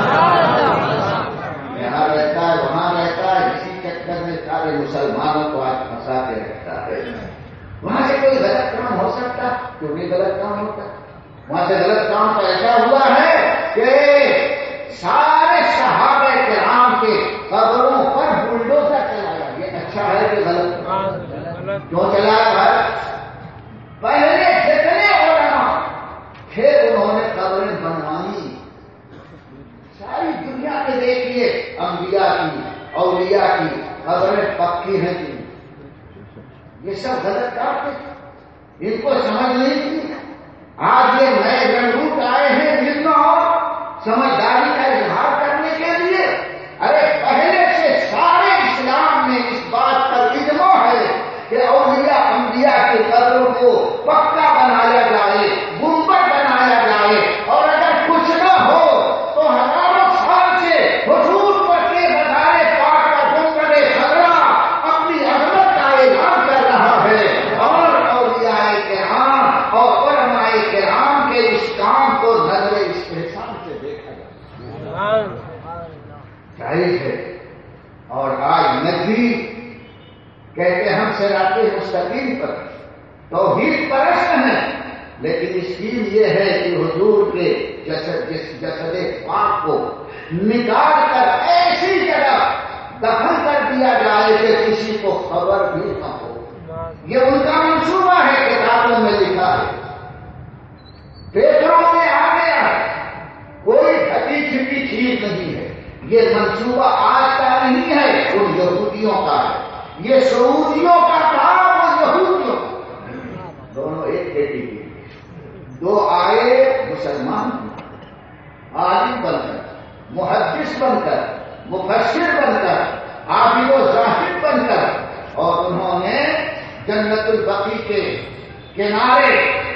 A: یہاں رہتا ہے وہاں رہتا ہے، اسی چکر میں سارے مسلمانوں کو آج پھنسا کے رکھتا ہے۔ وہاں سے کوئی غلط کام ہو سکتا کیونکہ غلط کام ہوتا ہے، وہاں سے غلط کام تو ایسا ہوا ہے کہ سارے صحابہ کرام کے قبروں پر بلڈوزر چلایا۔ یہ اچھا ہے کہ غلط؟ کیوں چلایا ہے؟ پہلے جتنے علماء تھے انہوں نے قبریں بنوانی، ساری دنیا میں دیکھیے انبیاء کی اولیاء کی قبریں پکی ہیں کی، یہ سب غلط کام تھے، ان کو سمجھ نہیں تھی۔ آج یہ نئے رنگوٹ آئے ہیں جن میں اور سمجھداری کا اظہار کرنے کے لیے، ارے پہلے سے سارے اسلام میں اس بات پر اجماع ہے کہ اولیاء انبیاء کی قبروں کو پکا بنایا جائے، گنبد بنایا جائے، اور اگر کچھ نہ ہو تو ہزاروں سال سے حضور پر کے بظاہر پاک کا گنبد خضرا اپنی عظمت کا اعلان کر رہا ہے، اور اولیاء کرام اور علماء کرام کے اس کام کو نظر استحسان سے دیکھا جائے جائز ہے۔ اور آج نجی کہتے ہم صراط مستقیم پر توحید پرست ہیں، لیکن اسکیم یہ ہے کہ حضور کے جسد جس جسد پاک کو نکال کر ایسی جگہ دفن کر دیا جائے کہ کسی کو خبر بھی نہ ہو۔ یہ ان کا منصوبہ ہے، کتابوں میں لکھا ہے، پیپروں میں آ گیا ہے، کوئی ڈھکی چھپی چیز نہیں ہے۔ یہ منصوبہ آج کا نہیں ہے، ان یہودیوں کا ہے، یہ سعودیوں کا تھا، وہ یہودیوں دونوں ایک بیٹی کی، دو آئے مسلمان عالم بن کر، محدث بن کر، مفسر بن کر، عابد و زاہد بن کر، اور انہوں نے جنت البقیع کے کنارے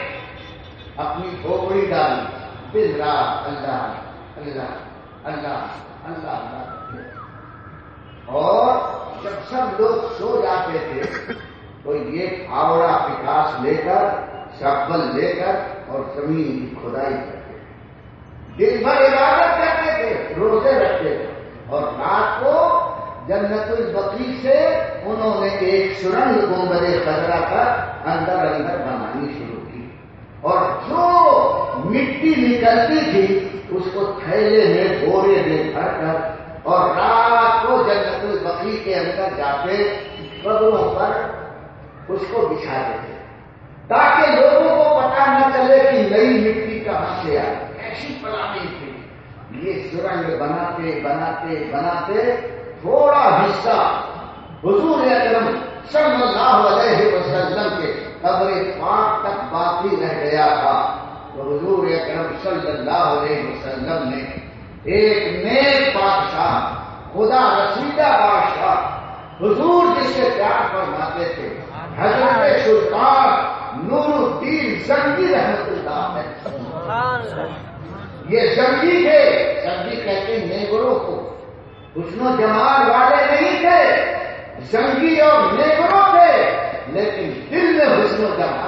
A: اپنی کھوپڑی ڈالی، دن رات اللہ اللہ اللہ اللہ اللہ، اور جب سب لوگ سو جاتے تھے تو یہ پھاوڑا پکاس لے کر، شبل لے کر اور زمین کی کھدائی کرتے تھے، دن بھر عبادت کرتے تھے، روزے رکھتے تھے، اور رات کو جنت البقیع سے انہوں نے ایک سرنگ گنبد خضرا کا اندر اندر بنانی شروع کی، اور جو مٹی نکلتی تھی اس کو تھیلے میں بورے میں بھر کر اور رات کو جنت البقیع کے اندر جاتے قبروں پر اس کو بچھاتے تھے تاکہ لوگوں کو پتا نہ چلے کہ نئی مٹی کہاں سے آئی، ایسی پرانی تھی۔ یہ سرنگ بناتے بناتے بناتے تھوڑا حصہ حضور اکرم صلی اللہ علیہ وسلم کے قبر پاک تک باقی رہ گیا تھا، تو حضور اکرم صلی اللہ علیہ وسلم نے ایک نیک بادشاہ، خدا رسیدہ بادشاہ، حضور جس سے پیار فرماتے تھے، حضرت سلطان نور الدین زنگی رحمت اللہ ہے۔ یہ زنگی تھے، زنگی کہتے ہیں نیگروں کو، حسن و جمال والے نہیں تھے، زنگی اور نیگروں تھے، لیکن دل میں حسن و جمال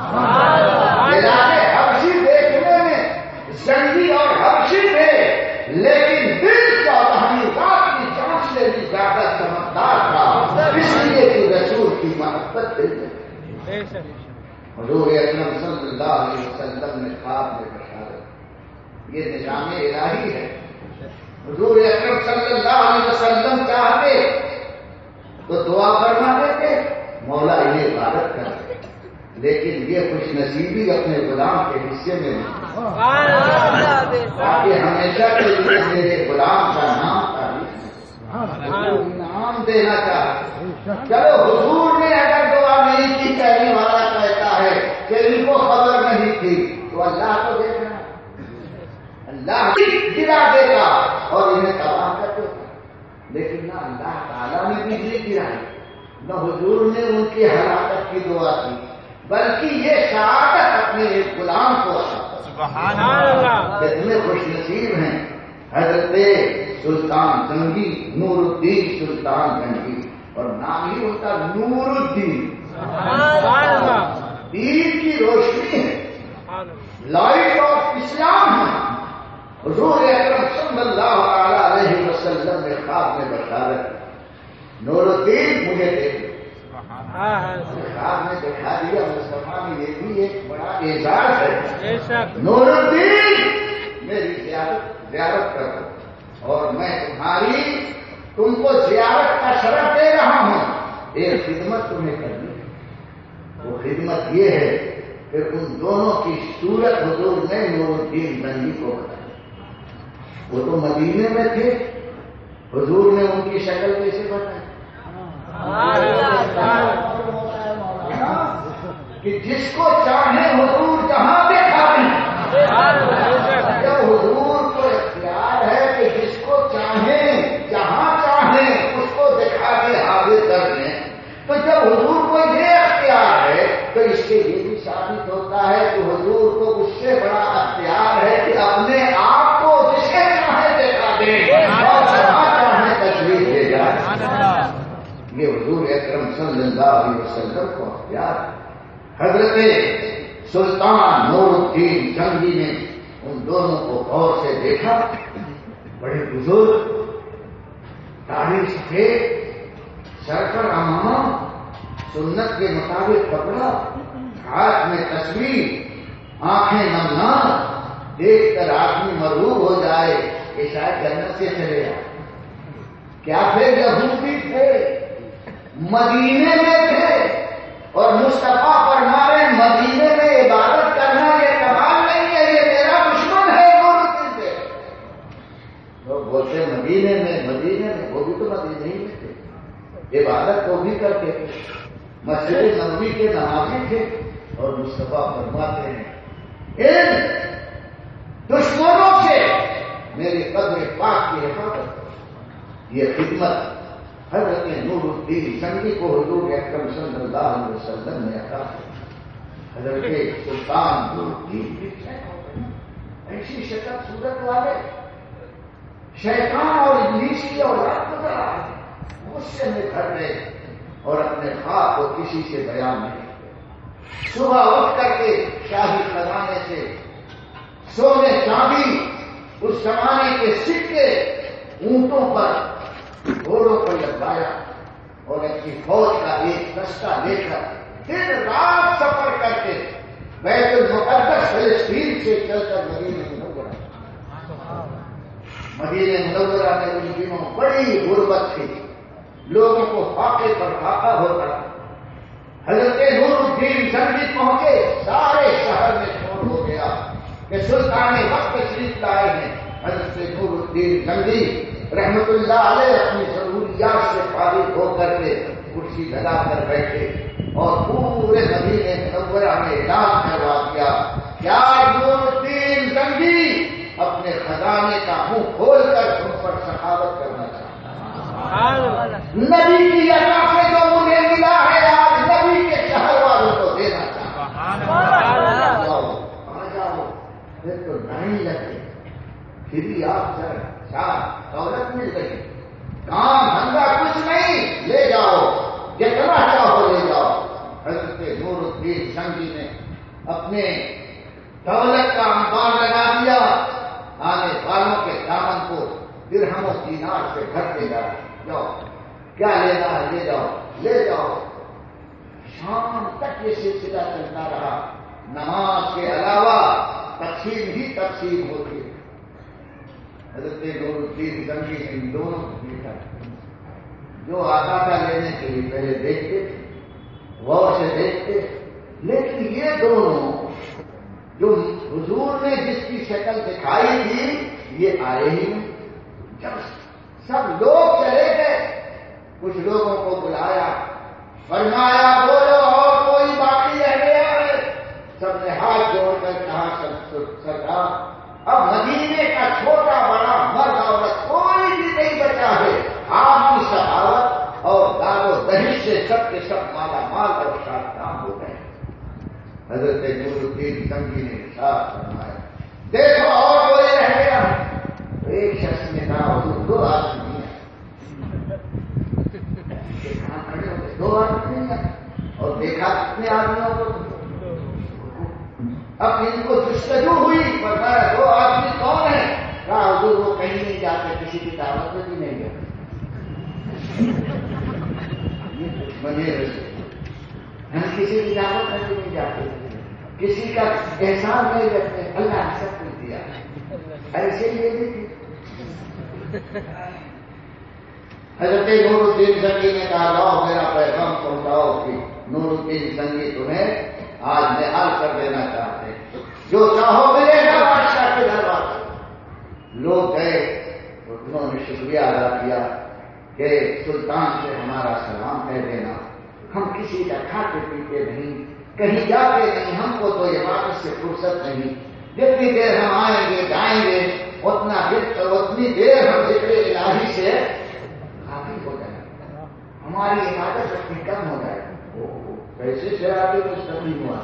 A: علاقے حبشی دیکھنے میں زنگی اور حبشی تھے، لیکن دل چودہویں رات کی جانچ سے بھی زیادہ چمکدار تھا، اس لیے کہ رسول کی محبت دل میں۔ حضور اکرم صلی اللہ علیہ وسلم نے خواب میں بشارت، یہ نظام الہی ہے۔ حضور اکرم صلی اللہ علیہ وسلم چاہتے تو دعا فرما دیتے، مولا یہ عبادت کر، لیکن یہ خوش نصیبی اپنے غلام کے حصے میں نہیں۔ تاکہ ہمیشہ کے لیے میرے غلام کا نام تاریخ انعام دینا چاہے. چلو حضور نے اگر دعا نہیں کی کہنے والا کہتا ہے کہ ان کو خبر نہیں تھی تو اللہ کو دیکھنا, اللہ گرا دیتا اور انہیں تباہ کر دیتا. لیکن نہ اللہ تعالیٰ نے بجلی گرائی نہ حضور نے ان کی ہلاکت کی دعا کی, بلکہ یہ شہادت اپنے ایک غلام کو سبحان اللہ کتنے خوش نصیب ہیں حضرت سلطان گنگی نور الدین سلطان گنگی, اور نام ہی ہوتا نور الدین, دین کی روشنی ہے, لائٹ آف اسلام ہے. حضور اکرم صلی اللہ علیہ وسلم نے خواب میں بشارت نور الدین مجھے دیکھ, خواب میں دکھا دیا مصطفیٰ نے, یہ بھی ایک بڑا اعزاز ہے. نور الدین میری زیارت زیارت کرو اور میں تمہاری تم کو زیارت کا شرف دے رہا ہوں. ایک خدمت تمہیں کرنی ہے, وہ خدمت یہ ہے کہ ان دونوں کی صورت حضور نے نور الدین گنگی کو بتائی. وہ تو مدینے میں تھے, حضور نے ان کی شکل کیسے بتائی کہ جس کو چاہے حضور جہاں دیکھا دیں. جب حضور کو اختیار ہے کہ جس کو چاہیں جہاں چاہیں اس کو دکھا دے حاضر کر دیں, تو جب حضور کو یہ اختیار ہے تو اس سے یہ بھی ثابت ہوتا ہے کہ حضور کو اس سے بڑا اختیار ہے کہ اپنے آپ کو جسے چاہے دکھا دیں اور جہاں چاہے تشریف دے جائے. یہ حضور اکرم صلی اللہ علیہ وسلم کو اختیار. حضرت سلطان نور الدین جنگی نے ان دونوں کو غور سے دیکھا, بڑے بزرگ, داڑھی سفید, سر پر امامہ, سنت کے مطابق کپڑا, ہاتھ میں تصویر, آنکھیں نمنام, دیکھ کر آدمی مرغوب ہو جائے کہ شاید جنت سے چلے جائے. کیا تھے؟ یہودی تھے, مدینے میں تھے, اور مصطفیٰ فرما رہے ہیں مدینے میں عبادت کرنا یہ کمال نہیں ہے, یہ میرا دشمن ہے. نور الدین سے لوگ بولتے مدینے میں مدینے میں وہ بھی تو مدینے ہی میں تھے, عبادت وہ بھی کرتے تھے, مسجد نبوی کے نمازی تھے. اور مصطفیٰ فرماتے ہیں ان دشمنوں سے میرے قدر پاک کی حفاظت. یہ خدمت حضرت نور الدین گنگی کو حضور اکرم صلی اللہ علیہ وسلم نے عطا کی. حضرت سلطان نور الدین ایسی شکل صورت والے شیطان اور ابلیس کی اولاد گزر رہا ہے, غصے میں گھر گئے اور اپنے خواب کو کسی سے بیان نہیں. صبح اٹھ کر کے شاہی خزانے سے سونے چاندی اس زمانے کے سکے اونٹوں پر گھوڑوں پر لگوایا اور اپنی فوج کا ایک دستہ لے کر دن رات سفر کر کے بیت المقدس فلسطین سے چل کر مدینہ منورہ. مدینہ منورہ میں ان دنوں بڑی غربت تھی, لوگوں کو فاقے پر فاقہ ہوتا. حضرت نور الدین گنگی پہنچے, سارے شہر میں شور ہو گیا کہ سلطان وقت تشریف لائے ہیں. حضرت نور الدین گنگی رحمت اللہ علیہ اپنی ضروریات سے فارغ ہو کر کے کرسی لگا کر بیٹھے اور پورے مدینے منورہ میں اعلان کروا دیا کیا نور الدین گنگی اپنے خزانے کا منہ کھول کر ان پر سخاوت کرنا چاہتا ہے. نبی کی عطا سے جو مجھے ملا ہے آج نبی کے شہر والوں کو دینا چاہتا ہوں. آ جاؤ پھر تو نہیں لگے, پھر آپ سر دولت مل گئی, کام دھندا کچھ نہیں, لے جاؤ جتنا چاہو لے جاؤ. حضرت نور الدین گنگی نے اپنے دولت کا انبار لگا دیا, آنے والوں کے دامن کو درہم و دینار سے بھرتے جاؤ, جاؤ کیا لینا ہے لے جاؤ لے جاؤ. شام تک یہ سلسلہ چلتا رہا. نماز کے علاوہ تقسیم ہی تقسیم ہوتی ہے. حضرت نور الدین گنگی نے ان دونوں کو دیکھا, جو آتا تھا لینے کے لیے پہلے دیکھتے غور سے دیکھتے, لیکن یہ دونوں جو حضور نے جس کی شکل دکھائی تھی یہ آئے ہی نہیں. جب سب لوگ چلے گئے کچھ لوگوں کو بلایا فرمایا بولو اور کوئی باقی رہ گیا ہے. سب نے ہاتھ جوڑ کر کہا سرکار اب مدینے کا چھوٹا بڑا مرد عورت کوئی بھی نہیں بچا ہے. آپ کی سخاوت اور دار و دہی سے سب کے سب مالا مال اور شاد کام ہو گئے. حضرت نور الدین سنگھی نے ارشاد فرمایا دیکھو اور کوئی رہ گیا. تو ایک شخص نے کہا حضور دو آدمی ہیں. کہاں کھڑے ہوئے دو آدمی ہیں اور دیکھا کتنے آدمیوں کو. اب ان کو جستجو ہوئی بتایا دو آدمی کون ہیں. کہا حضور وہ کہیں نہیں جاتے کسی کی دعوت میں بھی نہیں جاتے. یہ دشمنی رہے ہم کسی کی دعوت میں بھی نہیں جاتے کسی کا احسان نہیں رکھتے. اللہ نے سب کچھ دیا ایسے ہی بھی تھی. حضرت نور الدین سنگھی نے کہا لاؤ میرا پیغام پہنچاؤ کہ نور الدین سنگھی تمہیں آج نہال کر دینا چاہتے ہیں. جو چاہو ملے گا بادشاہ کے دربار. لوگ گئے انہوں نے شکریہ ادا کیا کہ سلطان سے ہمارا سلام کہہ دینا. ہم کسی کا کھاتے پیتے نہیں کہیں جاتے نہیں. ہم کو تو عبادت سے فرصت نہیں. جتنی دیر ہم آئیں گے جائیں گے اتنا اتنی دیر ہم ذکر الہی سے کافی ہو جائے گا. ہماری عبادت اتنی کم ہو جائے گی. پیسے سے آگے کچھ کمی ہوا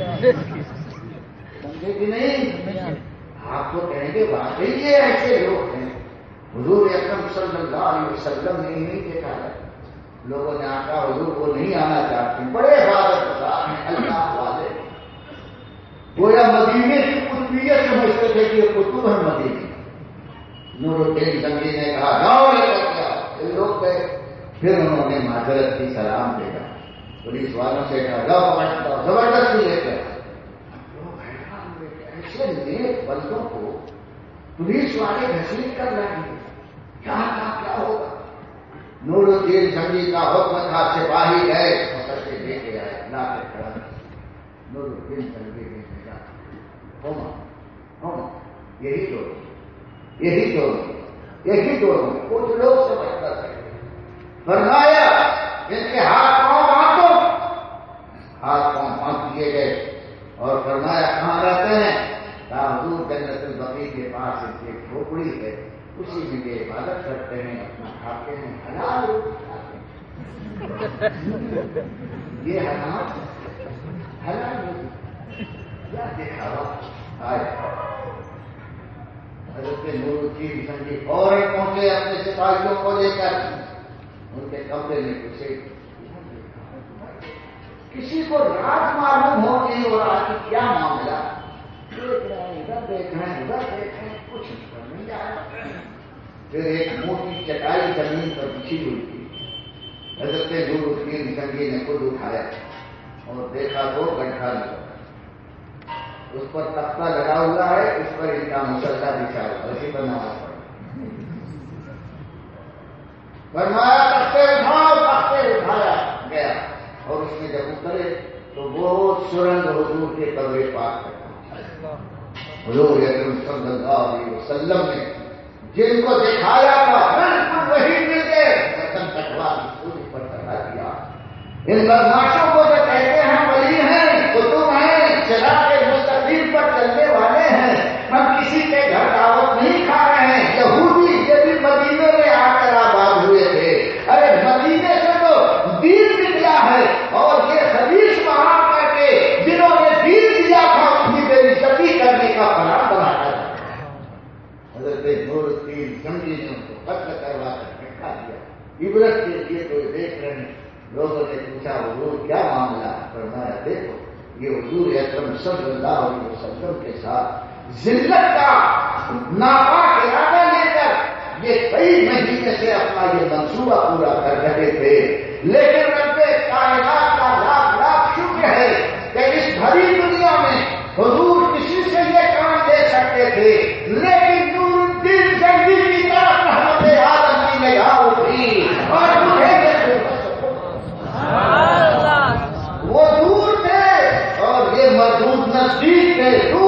A: سمجھے کہ نہیں. آپ کو کہیں گے واقعی یہ ایسے لوگ ہیں. حضور اکرم صلی اللہ علیہ وسلم نے نہیں دیکھا ہے. لوگوں نے آقا حضور کو نہیں آنا چاہتے بڑے عبادت گزار ہیں اللہ والے. گویا مدینے کی قطبیت سمجھتے تھے کہ یہ قطب ہے مدینے. نور الدین سنگھی نے کہا جاؤ لے کر کیا. لوگ گئے پھر انہوں نے معذرت کی سلام بھیجا. پولیس والوں سے کہا جاؤ پکڑتا زبردستی لے کر. ایسے نیک بندوں کو پولیس والے گھسیٹ کر رہے ہیں کہاں کہاں کیا ہوگا. نور الدین سنگھی کا حکم تھا سپاہی گئے پکڑ کے لے کے آئے لا کے کھڑا. نور الدین سنگھی نے بھیجا ہوما ہوما یہی دو یہی دو یہی دو کچھ لوگ سمجھتا تھے. فرمایا جن کے ہاتھ پاؤں باندھو. ہاتھ پاؤں باندھ دیے گئے اور فرمایا کہاں رہتے ہیں. کہا حضور جنت البقیع کے پاس ایک کھوپڑی ہے اسی میں یہ عبادت کرتے ہیں اپنا کھاتے ہیں حلال روٹی کھاتے ہیں. یہ حلال حلال روٹی کیا دکھاوا. حضرت نور الدین سنگھی فوراً پہنچے اپنے سپاہیوں کو لے کر. ان کے کمرے میں پوچھے کسی کو راز معلوم ہو نہیں ہو رہا کہ کیا معاملہ. دیکھ رہے ہیں ادھر دیکھ رہے ہیں ادھر دیکھ رہے ہیں کچھ نہیں آ رہا. پھر ایک موٹی چٹائی زمین پر بچھی ہوئی تھی. حضرت نور الدین سنگھی نے خود اٹھایا اور دیکھا تو گڈھا لگا. اس پر تختہ لگا ہوا ہے اس پر ان کا مسلح بچھا ہوا اسی پر نماز پڑھا. فرمایا تختے اٹھاؤ. تختے اٹھایا گیا اور اس میں جب اترے تو وہ سرنگ حضور کے قبر پاک تک پہنچا. حضور اکرم صلی اللہ علیہ وسلم نے جن کو دکھایا تھا بالکل وہی مل گئے. وطن کٹوا کی پوری پر چڑھا دیا. ان بدماشوں کو جو کہتے ہیں ولی ہیں قطب ہیں صراط مستقیم پر چلنے والے ہیں. ہم کسی کے گھر دعوت نہیں کھا رہے ہیں. یہودی یہ بھی مدینے میں آ کر آباد ہوئے تھے. ارے مدینے سے تو دین نکلا ہے اور یہ حدیث وہاں کر کے جنہوں نے دین دیا تھا ان کی بے عزتی کرنے کا پلان بنا کر حضرت نور الدین سنگھی نے ان کو قتل کروا کر رکھا دیا. عبرت کے لیے تو دیکھ رہے ہیں. لوگوں نے پوچھا حضور کیا معاملہ. فرمایا دیکھو یہ حضور اکرم صلی اللہ علیہ وسلم کے ساتھ ذلت کا ناپاک ارادہ لے کر یہ کئی مہینے سے اپنا یہ منصوبہ پورا کر رہے تھے. لیکن رب کائنات کا لاکھ لاکھ شکر ہے کہ اس بھری دنیا میں حضور کسی سے یہ کام دے سکتے تھے لیکن نور الدین سنگھی کی طرف رحمت عالم کی نگاہ اٹھی اور وہ دور تھے اور یہ مردود نزدیک تھے.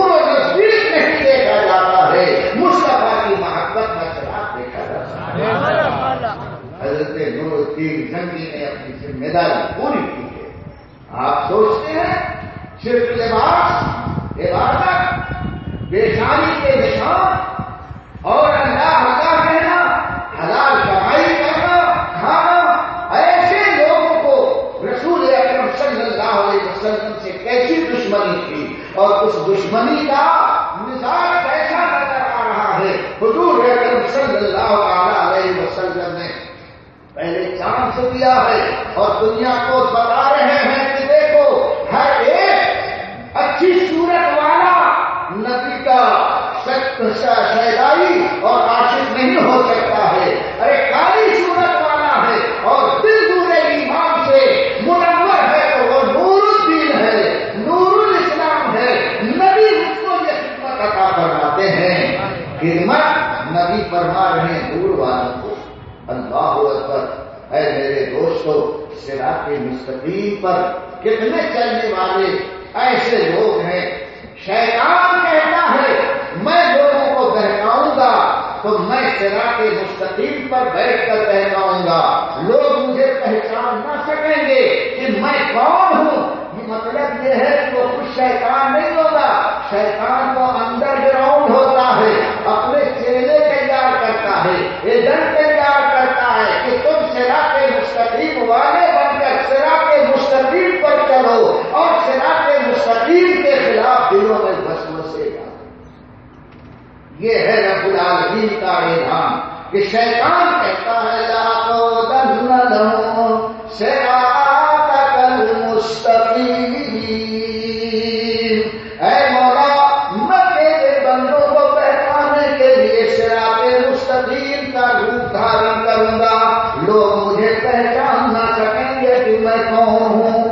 A: ذمہ داری پوری کی ہے. آپ سوچتے ہیں صرف لباس، عبادت، بیشانی کے نشان اور اللہ اللہ کہنا، حلال کمائی کرنا، کھانا، ایسے لوگوں کو رسول اکرم صلی اللہ علیہ وسلم سے کیسی دشمنی تھی اور اس دشمنی کا مزاج کیسا نظر آ رہا ہے. حضور اکرم صلی اللہ علیہ وسلم نے پہلے چانس دیا ہے اور دنیا کو بتا رہے ہیں کہ دیکھو ہر ایک اچھی صورت والا نبی کا شہدائی اور عاشق نہیں ہو سکتا ہے. ارے کالی صورت والا ہے اور دل نور ایمان سے منور ہے تو وہ نور الدین ہے، نور الاسلام ہے. نبی اس کو یہ خدمت عطا فرماتے ہیں. خدمت نبی فرما رہے ہیں نور والوں کو. اللہ اکبر. اے میرے دوستو، صراط مستقیم پر کتنے چلنے والے ایسے لوگ ہیں. شیطان کہتا ہے میں لوگوں کو بہکاؤں گا تو میں صراط مستقیم پر بیٹھ کر بہکاؤں گا، لوگ مجھے پہچان نہ سکیں گے کہ میں کون ہوں. یہ مطلب یہ ہے کہ وہ کچھ شیطان نہیں ہوگا. شیطان کو انڈر گراؤنڈ ہوتا ہے، اپنے چیلے تیار کرتا ہے، ایجنٹ تیار کرتا ہے کہ تم صراط مستقیم والے بن کر صراط مستقیم پر چلو اور صراط مستقیم کے خلاف دلوں میں وسوسے گا. یہ ہے رب العالمین کا اعلان کہ شیطان کہتا ہے لا تودن لهم صراطك المستقیم. اے مولا، میں تیرے بندوں کو بہکانے کے لیے صراط مستقیم کا روپ دھارن کروں گا. لوگ مجھے پہچان نہ سکیں گے کہ میں کون ہوں.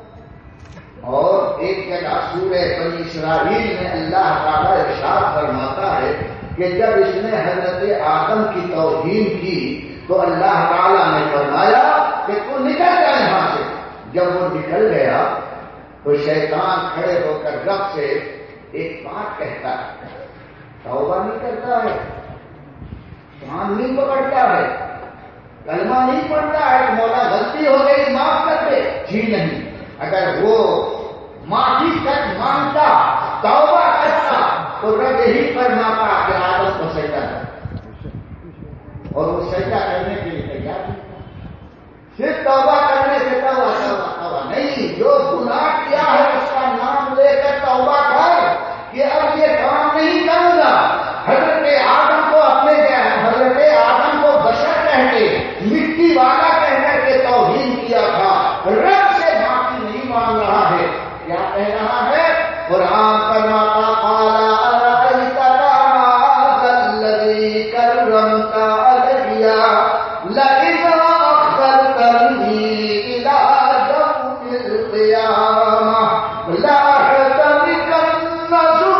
A: اور ایک جگہ سورہ بنی اسرائیل میں اللہ تعالیٰ ارشاد فرماتا ہے کہ جب اس نے حضرت آدم کی توہین کی تو اللہ تعالیٰ نے فرمایا کہ تو نکل جا یہاں سے. جب وہ نکل گیا تو شیطان کھڑے ہو کر رب سے ایک بات کہتا ہے، توبہ نہیں کرتا ہے، کان نہیں پکڑتا ہے، کلمہ نہیں پڑھتا ہے، مولا غلطی ہو گئی معاف کر دے. جی نہیں، اگر وہ معافی کر مانگتا، توبہ کرتا تو رب یہی فرماتا کہ آدم کو سجدہ کر، اور وہ سجدہ کرنے کے لیے تیار نہیں تھا. صرف توبہ کرنے سے توبہ توبہ توبہ نہیں، جو گناہ کیا ہے اس کا نام لے کر توبہ کر کہ اب یہ کام نہیں کروں گا. حضرت آدم کو اپنے حضرت آدم کو بشر کہہ کے، مٹی والا کہہ کر کے توہین کیا تھا. رب سے معافی نہیں مانگ رہا ہے. کیا کہہ رہا ہے قرآن فرماتا قال ارأيت هذا الذي كرمت علي لئن أخرتني إلى يوم القيامة لأحترقن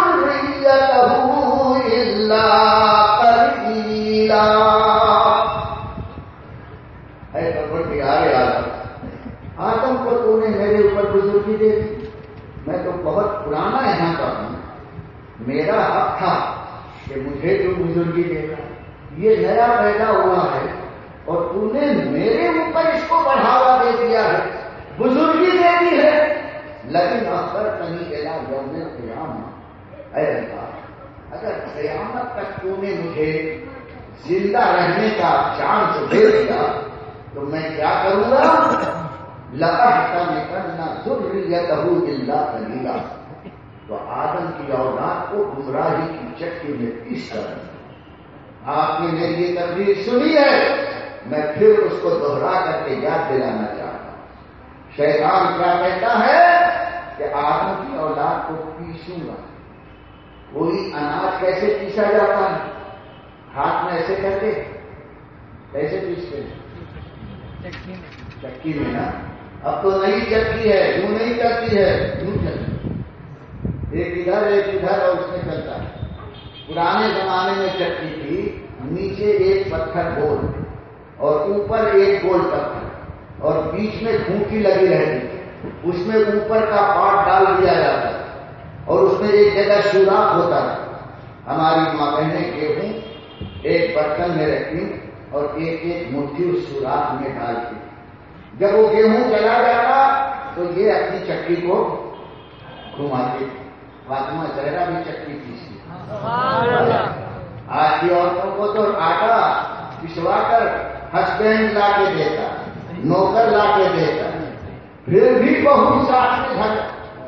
A: ذريته إلا قليلا. اے پروردگار عالم، آدم کو تو نے میرے اوپر بزرگی دے دی. میں تو بہت پرانا یہاں کا ہوں، میرا حق تھا کہ مجھے جو بزرگی دے گا. یہ نیا پیدا ہوا ہے اور تو نے میرے اوپر اس کو بڑھاوا دے دیا ہے، بزرگی دے دی ہے. لیکن اکثر کہیں الا یوم القیامہ، اے اللہ اگر قیامت تک تو نے مجھے زندہ رہنے کا چانس دے دیا تو میں کیا کروں گا؟ لَأَحْتَرِقَنَّ ذُرِّيَّتَهُ إِلَّا قَلِيلًا. تو آدم کی اولاد کو گمراہی کی چکی میں پیس کر. آپ نے میری یہ تقریر سنی ہے، میں پھر اس کو دوہرا کر کے یاد دلانا چاہتا ہوں. شیطان کیا کہتا ہے کہ آدم کی اولاد کو پیسوں گا. کوئی اناج کیسے پیسا جاتا ہے؟ ہاتھ میں ایسے کر کے کیسے پیستے ہیں؟ چکی میں نا. اب تو نئی چکی ہے، یوں نہیں چلتی ہے، یوں چلتی، ایک ادھر ایک ادھر اور اس میں چلتا ہے. پرانے زمانے میں چکی تھی، نیچے ایک پتھر گول اور اوپر ایک گول پتھر اور بیچ میں کھونٹی لگی رہتی تھی. اس میں اوپر کا پاٹ ڈال دیا جاتا تھا اور اس میں ایک جگہ سوراخ ہوتا تھا. ہماری ماں بہنیں گیہوں ایک برتن میں رکھتی اور ایک ایک مٹھی اس سوراخ میں ڈالتی. جب وہ گیہوں چلا جاتا تو یہ اپنی چکی کو گھماتے. فاطمہ زہرا بھی چکی پیسی. آج کی عورتوں کو تو آٹا پسوا کر ہسبینڈ لا کے دیتا, نوکر لا کے دیتا, پھر بھی بہو ساتھ میں گھر.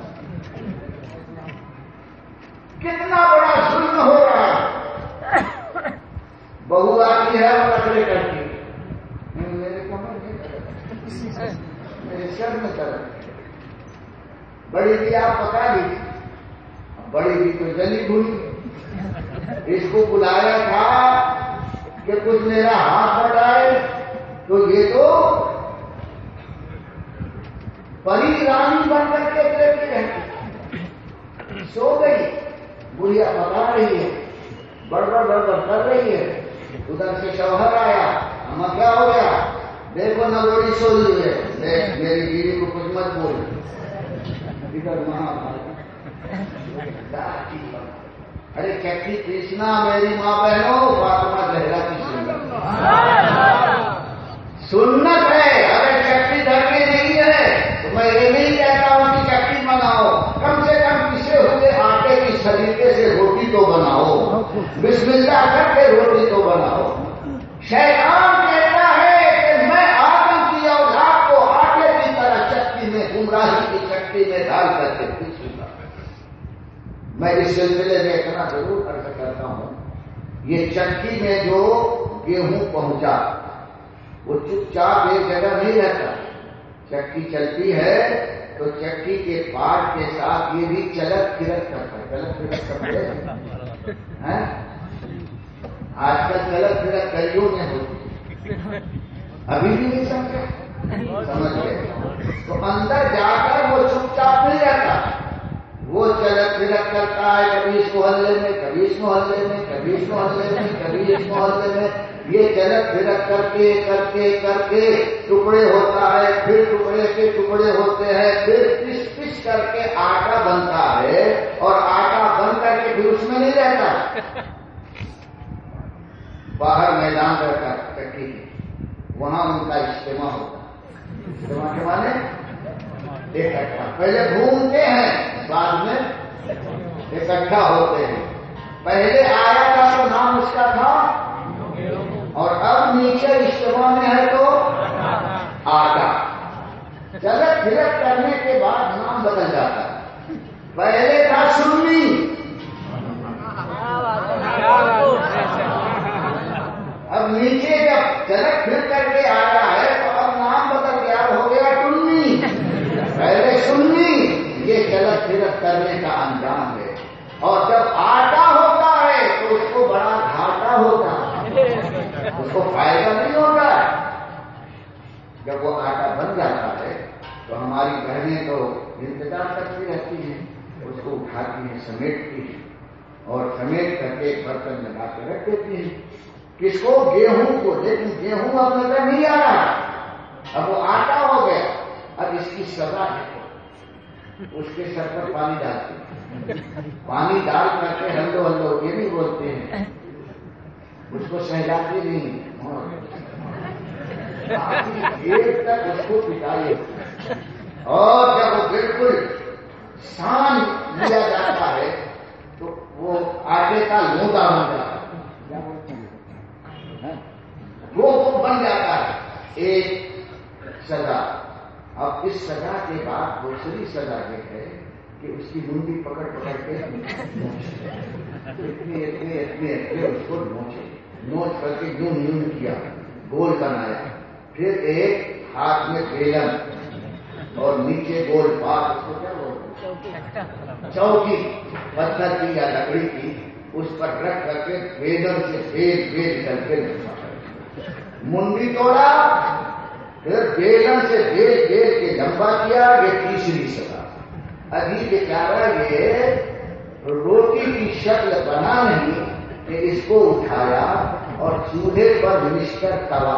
A: کتنا بڑا ظلم ہو رہا ہے. بہو آتی ہے اور نخرے کرتی ہے, میرے کمر میں میرے سر میں درد. بڑی بھی آپ پکا لی, بڑی بھی تو جلی بھولی. اس کو بلایا تھا کہ کچھ میرا ہاتھ بٹائے تو یہ تو پری رانی بن کر کے رہتی رہتی. سو گئی, بڑھیا پکا رہی ہے, بڑبڑ بڑبڑ کر رہی ہے. ادھر سے شوہر آیا, اما کیا ہو گیا؟ دیکھو نہ بڑی سوئی ہوئی ہے, دیکھ میری بیوی کو کچھ مت بول. ادھر وہاں ارے چکی پیسنا میری ماں بہنوں, فاطمہ زہرا کی سنت سنت ہے. اگر چکی دھرنے نہیں ہے تو میں یہ نہیں کہتا ہوں کہ چکی بناؤ, کم سے کم پسے ہوئے آٹے کی سلیقے سے روٹی تو بناؤ, بسم اللہ کر کے روٹی تو بناؤ. شیطان کہتا ہے کہ میں آدم کی اولاد کو آٹے کی طرح چکی میں گمراہی کی چکی میں ڈال کر کے پیسوں گا. میں اس سلسلے میں اتنا ضرور عرض کرتا ہوں, یہ چکی میں جو گیہوں پہنچا وہ چپ چاپ ایک جگہ نہیں رہتا. چکی چلتی ہے تو چکی کے پاٹ کے ساتھ یہ بھی چلک پھرک کرتا ہے. چلک پھرک کرتا ہے. آج کل چلک پھرک گلیوں میں ہوتی ہے, ابھی بھی نہیں سمجھے, سمجھ گئے تو اندر جا کر وہ چپ چاپ نہیں رہتا. وہ چلک پھرک کرتا ہے, کبھی اس محلے میں, کبھی اس محلے میں, کبھی اس محلے میں, کبھی اس محلے میں. یہ چلک پھرک کر کے کر کے کر کے ٹکڑے ہوتا ہے, پھر ٹکڑے کے ٹکڑے ہوتے ہیں, پھر پس پس کر کے آٹا بنتا ہے, اور آٹا بن کر کے پھر اس میں نہیں رہتا, باہر میدان رہتا چکی, وہاں ان کا اجتماع ہوتا. اجتماع کے معنی اکٹھا, پہلے گھومتے ہیں بعد میں اکٹھا ہوتے ہیں. پہلے آیا تھا تو نام اس کا تھا, اور اب نیچے اجتماع میں ہے تو آٹا. چلک پھرک کرنے کے بعد نام بدل جاتا ہے. پہلے تھا سنی, اب نیچے جب چلک پھر کر کے آیا ہے تو اب نام بدل گیا, ہو گیا ٹنی. پہلے سنی, یہ چلک پھرک کرنے کا انجام ہے. اور جب آٹا ہوتا ہے تو اس کو بڑا گھاٹا ہوتا ہے, اس کو فائدہ نہیں ہوتا. جب وہ آٹا بن جاتا ہے تو ہماری بہنیں تو انتظار کرتی رہتی ہیں, اس کو اٹھاتی ہیں, سمیٹتی ہیں, اور سمیٹ کر کے ایک برتن میں لا کے رکھ دیتی ہیں. کس کو؟ گیہوں کو. لیکن گیہوں اب نظر نہیں آ رہا, اب وہ آٹا ہو گیا. اب اس کی سزا ہے, اس کے سر پر پانی ڈالتے ہیں, پانی ڈال کر کے ہلو ہلو یہ نہیں بولتے ہیں, اس کو سہلاتے نہیں, ایک تک اس کو پٹائیے, اور جب وہ بالکل سان لیا جاتا ہے تو وہ آٹے کا لوٹا بن جاتا ہے, وہ بن جاتا ہے ایک سزا. اب اس سزا کے بعد دوسری سزا یہ ہے کہ اس کی منڈی پکڑ پکڑ کے اتنے اتنے اتنے اتنے اس کو نوچے, نوچ کر کے یوں یوں کیا, گول بنایا. پھر ایک ہاتھ میں بیلن اور نیچے گول پاس, اس کو کیا بولتے ہیں, چوکی پتھر کی یا لکڑی کی, اس پر رکھ کر کے بیلن سے بیل بیل کر کے منڈی توڑا, پھر بیلن سے بیل بیل کے لمبا کیا. یہ تیسری سزا. ابھی بیچارہ یہ روٹی کی شکل بنا نہیں کہ اس کو اٹھایا اور چولہے پر منسٹر توا,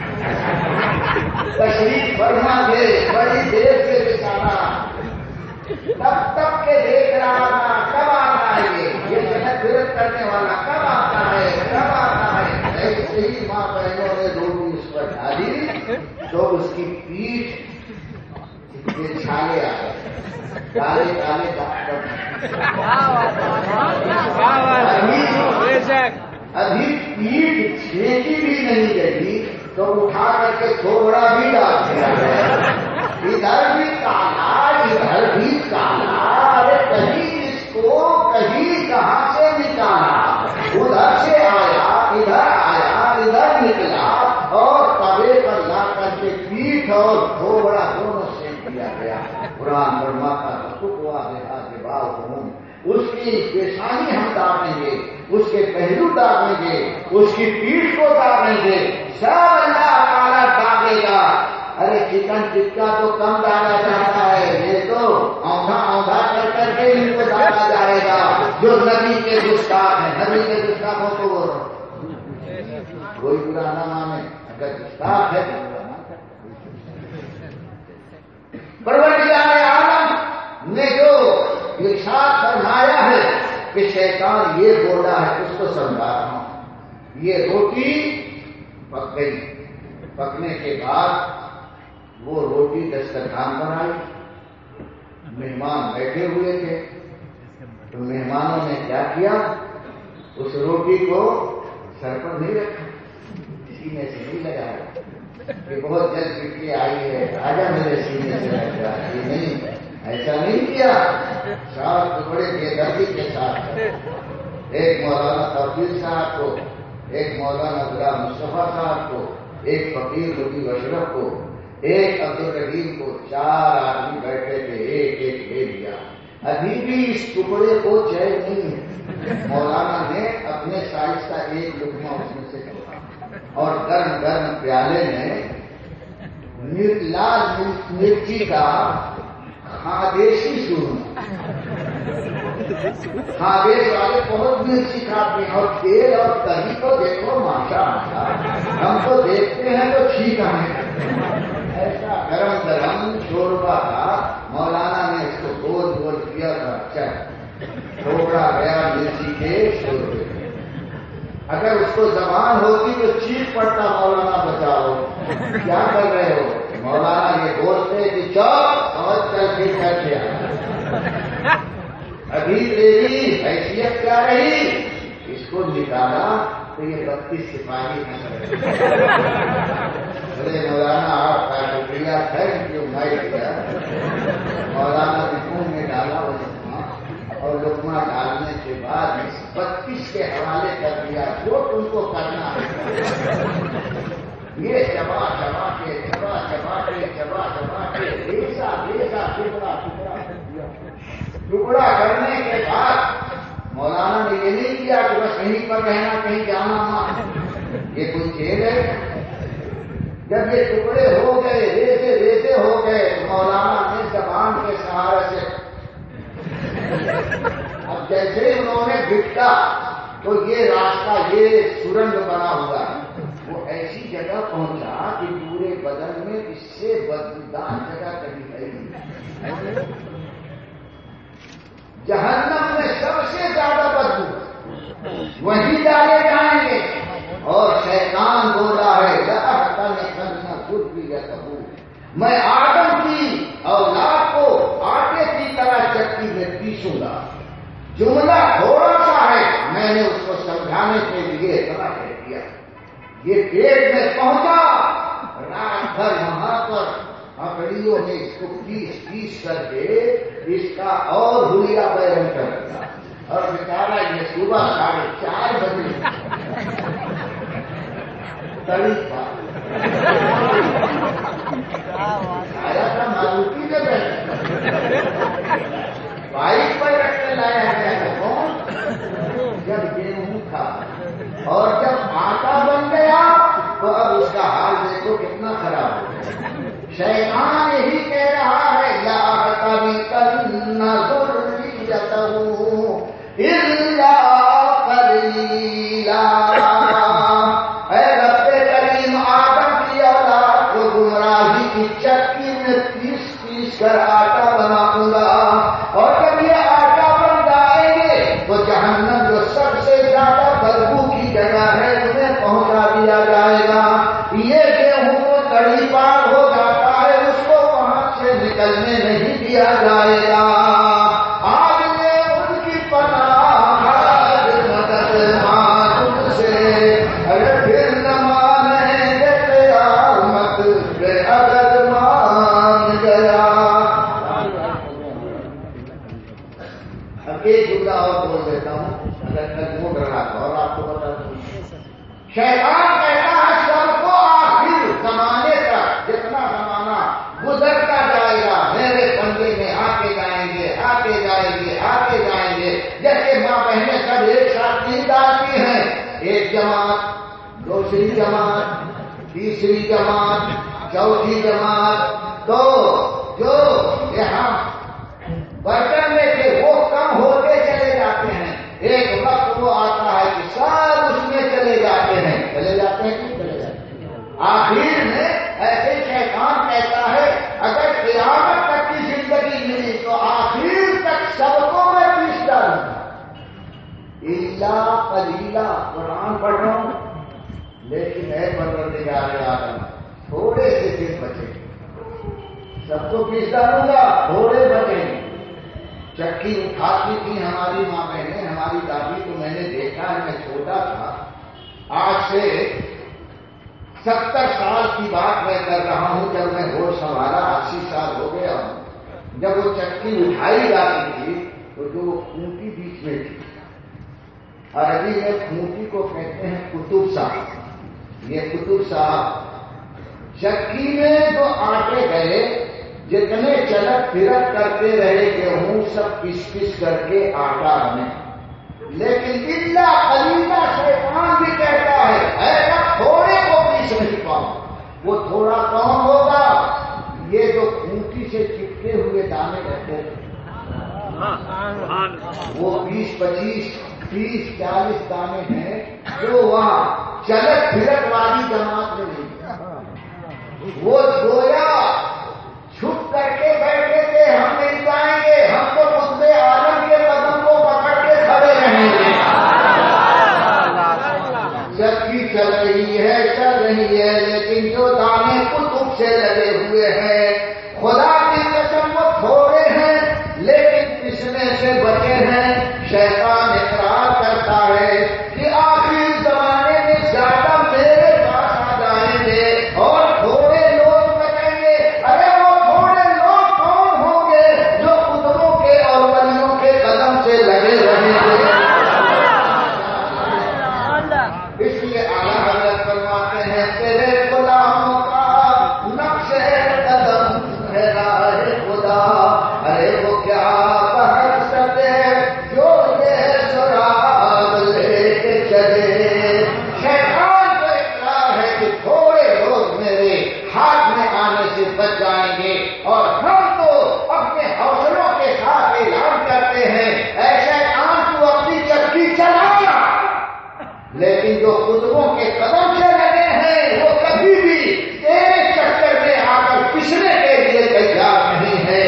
A: تشریف فرما دے, بڑی دیر سے بیچارہ تب تب کے دیکھ رہا تھا کب آتا ہے, یہ یہ چلک پھرک کرنے والا کب آتا ہے, کب آتا ہے. ایسے ہی ماں بہنوں نے روٹی اس پر ڈالی تو اس کی پیٹھ یہ چھالے آ گئے کالے کالے ڈاکٹر ابھی پیٹ چھینکی بھی نہیں لگی تو اٹھا کر کے تھوڑا بھی ڈال دیا گیا ادھر بھی کالا ادھر بھی کالا ارے کہیں اس کو کہیں کہاں سے نکالا ادھر سے آیا ادھر آیا ادھر نکلا اور توے پر لا کر کے پیٹھ اور تھوڑا دونوں سے دیا گیا قرآن فرماتا اس کی پیشانی ہم داغیں گے اس کے پہلو داغیں گے اس کی پیٹھ کو داغیں گے سب اللہ تعالیٰ داغے گا ارے چکن ٹکا تو کم ڈالا جاتا ہے یہ تو اوندھا اوندھا کر کر کے ان کو ڈالا جائے گا جو نبی کے گستاخ ہیں نبی کے گستاخوں کو وہ کوئی برا نہ مانے اگر گستاخ ہے پروردگار عالم نے جو ارشاد فرمایا ہے کہ شیطان یہ بولا ہے اس کو سمجھا رہا ہوں یہ روٹی پک گئی پکنے کے بعد وہ روٹی دسترخوان پر آئی مہمان بیٹھے ہوئے تھے تو مہمانوں نے کیا کیا اس روٹی کو سر پر نہیں رکھا سینے سے نہیں لگایا کہ بہت جلد بٹی آئی ہے آجا میرے سینے سے لگ جا نہیں ایسا نہیں کیا صاحب بڑے بے دردی کے ساتھ ایک مولانا توفیق صاحب کو ایک مولانا غلام مصطفیٰ صاحب کو ایک فقیر مفتی اشرف کو ایک عبد الرحیم کو چار آدمی بیٹھے تھے ایک ایک لے لیا ابھی بھی اس ٹکڑے کو چین نہیں ہے مولانا نے اپنے سائز کا ایک لقمہ اس میں سے کھایا اور گرم گرم پیالے میں لال مرچی کا خادیشی سورما خادیش والے بہت مرچی کھاتے ہیں اور تیل اور کہیں کو دیکھو ماشاء اللہ ہم تو دیکھتے ہیں تو ٹھیک ہے ایسا گرم گرم شوربا تھا مولانا نے اس کو گول گول کیا تھا اچھا ٹھوکرا گیا مرچی کے شوربے اگر اس کو زبان ہوتی تو چیخ پڑتا مولانا بچاؤ کیا کر رہے ہو مولانا یہ بولتے کہ چوک اور چل کے بیٹھے ابھی تیری حیثیت کیا رہی اس کو نکالا تو یہ بتیس سپاہی نہ ارے مولانا آپ کا شکریہ تھینک یو مائی کیا مولانا نے منہ میں ڈالا وہ لقمہ اور لقمہ ڈالنے کے بعد بتیس کے حوالے کر دیا جو تم کو کرنا ہے یہ چبا چبا کے چبا چبا کے چبا چبا کے بیسا بیسا ٹکڑا ٹکڑا کر دیا ٹکڑا کرنے کے بعد مولانا نے یہ نہیں کیا کہ بس کہیں پر رہنا کہیں جانا ماں یہ کوئی کھیل ہے جب یہ ٹکڑے ہو گئے ریسے ریسے ہو گئے تو مولانا نے زبان کے سہارے سے اب جیسے انہوں نے بٹا تو یہ راستہ یہ سرنگ بنا ہوا وہ ایسی جگہ پہنچا کہ پورے بدن میں اس سے بدبودار جگہ کبھی ہے نہیں جہنم میں سب سے زیادہ بدبو وہیں ڈالے جائیں گے اور شیطان بولا ہے خود بھی یا کبو میں آدم کی اولاد کو آٹے کی طرح چکی میں پیسوں گا جملہ تھوڑا سا ہے میں نے اس کو سمجھانے کے لیے اتنا کہہ دیا یہ پیٹ میں پہنچا رات بھر وہاں پر اکڑیوں نے اس کو پیس پیس کر کے اس کا اور ہولیا بیرن کر دیا اور بیچارہ یہ صبح ساڑھے چار بجے تڑی تھا آیا تھا ماروتی میں بیٹھا بائک پر رکھ کے لایا گیا ہے کون جب گیہوں تھا اور جب آٹا بن گیا تو اب اس کا حال دیکھو کتنا خراب ہو گیا شیطان یہی کہہ رہا ہے یا کبھی کرنا ضروریت ہوں الا قلیلا اے رب کریم آدم کی اولاد کو گمراہی کی چکی میں پیس پیس کر آٹا بناؤں گا اور جب یہ آٹا بن جائیں گے تو جہنم جو سب سے زیادہ بدبو کی جگہ ہے انہیں پہنچا دیا جائے گا یہ گیہوں کو تڑی پار ہو جاتا ہے اس کو وہاں سے چلنے نہیں دیا جائے گا. آج نے ان کی پناہ آج مدد مانگ سے ارے پھر نہ مانیں گے قیامت پہ اگر مان گیا. اب ایک جملہ اور بول دیتا ہوں اگر کل موڈ رہا تھا اور آپ کو بتا دوں. شیطان کہتا ہے سب کو آخر زمانے کا جتنا زمانہ گزرتا جائے گا میرے پنجے میں آتے جائیں گے آتے جائیں گے آتے جائیں گے. جیسے ماں بہنیں سب ایک ساتھ نیند آتی ہیں. ایک جماعت دوسری جماعت تیسری جماعت چوتھی جماعت تو جو یہاں برتن میں تھے وہ کم ہوتے چلے جاتے ہیں. ایک وقت وہ آتا ہے کہ سب اس میں چلے جاتے ہیں چلے جاتے ہیں کہ چلے جاتے ہیں. آخر میں ایسے شیطان کہتا ہے اگر قیامت تک کی زندگی ملی تو آخر تک سب کو میں پیس ڈالوں گا. اللہ قلیلہ قرآن پڑھ رہا ہوں لیکن ہے پروردگار عالم تھوڑے سے دن بچے سب کو پیس ڈالوں گا تھوڑے بچے. چکی اٹھاتی تھی ہماری ماں بہنیں ہماری دادی کو میں نے دیکھا ہے میں چھوٹا تھا. آج سے ستر سال کی بات میں کر رہا ہوں جب میں ہوش سنبھالا اسی سال ہو گیا ہوں. جب وہ چکی اٹھائی جاتی تھی تو جو وہ کھونٹی بیچ میں تھی عربی میں کھونٹی کو کہتے ہیں کتب صاحب. یہ کتب صاحب چکی میں جو آٹے گئے جتنے چلک پھرک کرتے رہے گیہوں سب پس پس کر کے آٹا بنے. لیکن اللہ قلیلہ شیطان بھی کہتا ہے ایسا تھوڑے کو پیس نہیں پاؤں. وہ تھوڑا کون ہوگا یہ جو کھونٹی سے چپکے ہوئے دانے رہتے ہیں وہ بیس پچیس تیس چالیس دانے ہیں جو وہاں چلک پھرک والی جماعت میں نہیں. وہ گویا چھپ کر کے بیٹھے تھے ہم نہیں جائیں گے ہم تو قطب عالم کے قدم کو پکڑ کے کھڑے رہیں گے. چکی چل رہی ہے چل رہی ہے لیکن جو دانے کتب سے لگے ہوئے ہیں خدا کی قسم وہ تھوڑے ہیں لیکن پسنے سے بچے ہیں. شیطان اقرار کرتا ہے کہ آخری زمانے میں زیادہ میرے پاس آ جائیں گے اور تھوڑے لوگ بچیں گے. ارے وہ تھوڑے لوگ کون ہوں گے جو قطبوں کے اور ولیوں کے قدم سے لگے رہیں گے. اس لیے اعلیٰ حضرت فرماتے ہیں تیرے غلاموں کا نقش قدم ہے راہ خدا. ارے وہ کیا بہر سکے جو یہ سراغ لے کے چلے. شیطان کو اقرار ہے کہ تھوڑے لوگ میرے ہاتھ میں آنے سے بچ جائیں گے اور ہم تو اپنے حوصلوں کے ساتھ اعلان کرتے ہیں ایسے آن تو اپنی چکی چلانا لیکن جو قطبوں کے قدم سے لگے ہیں وہ کبھی بھی تیرے چکر میں آ کر پسنے کے لیے تیار نہیں ہے.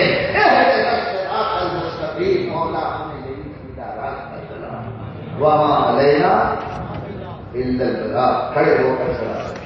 A: مولا ہمیں یہی سیدھا راستہ وہاں علینا الا البلاغ. کھڑے ہو کر چلا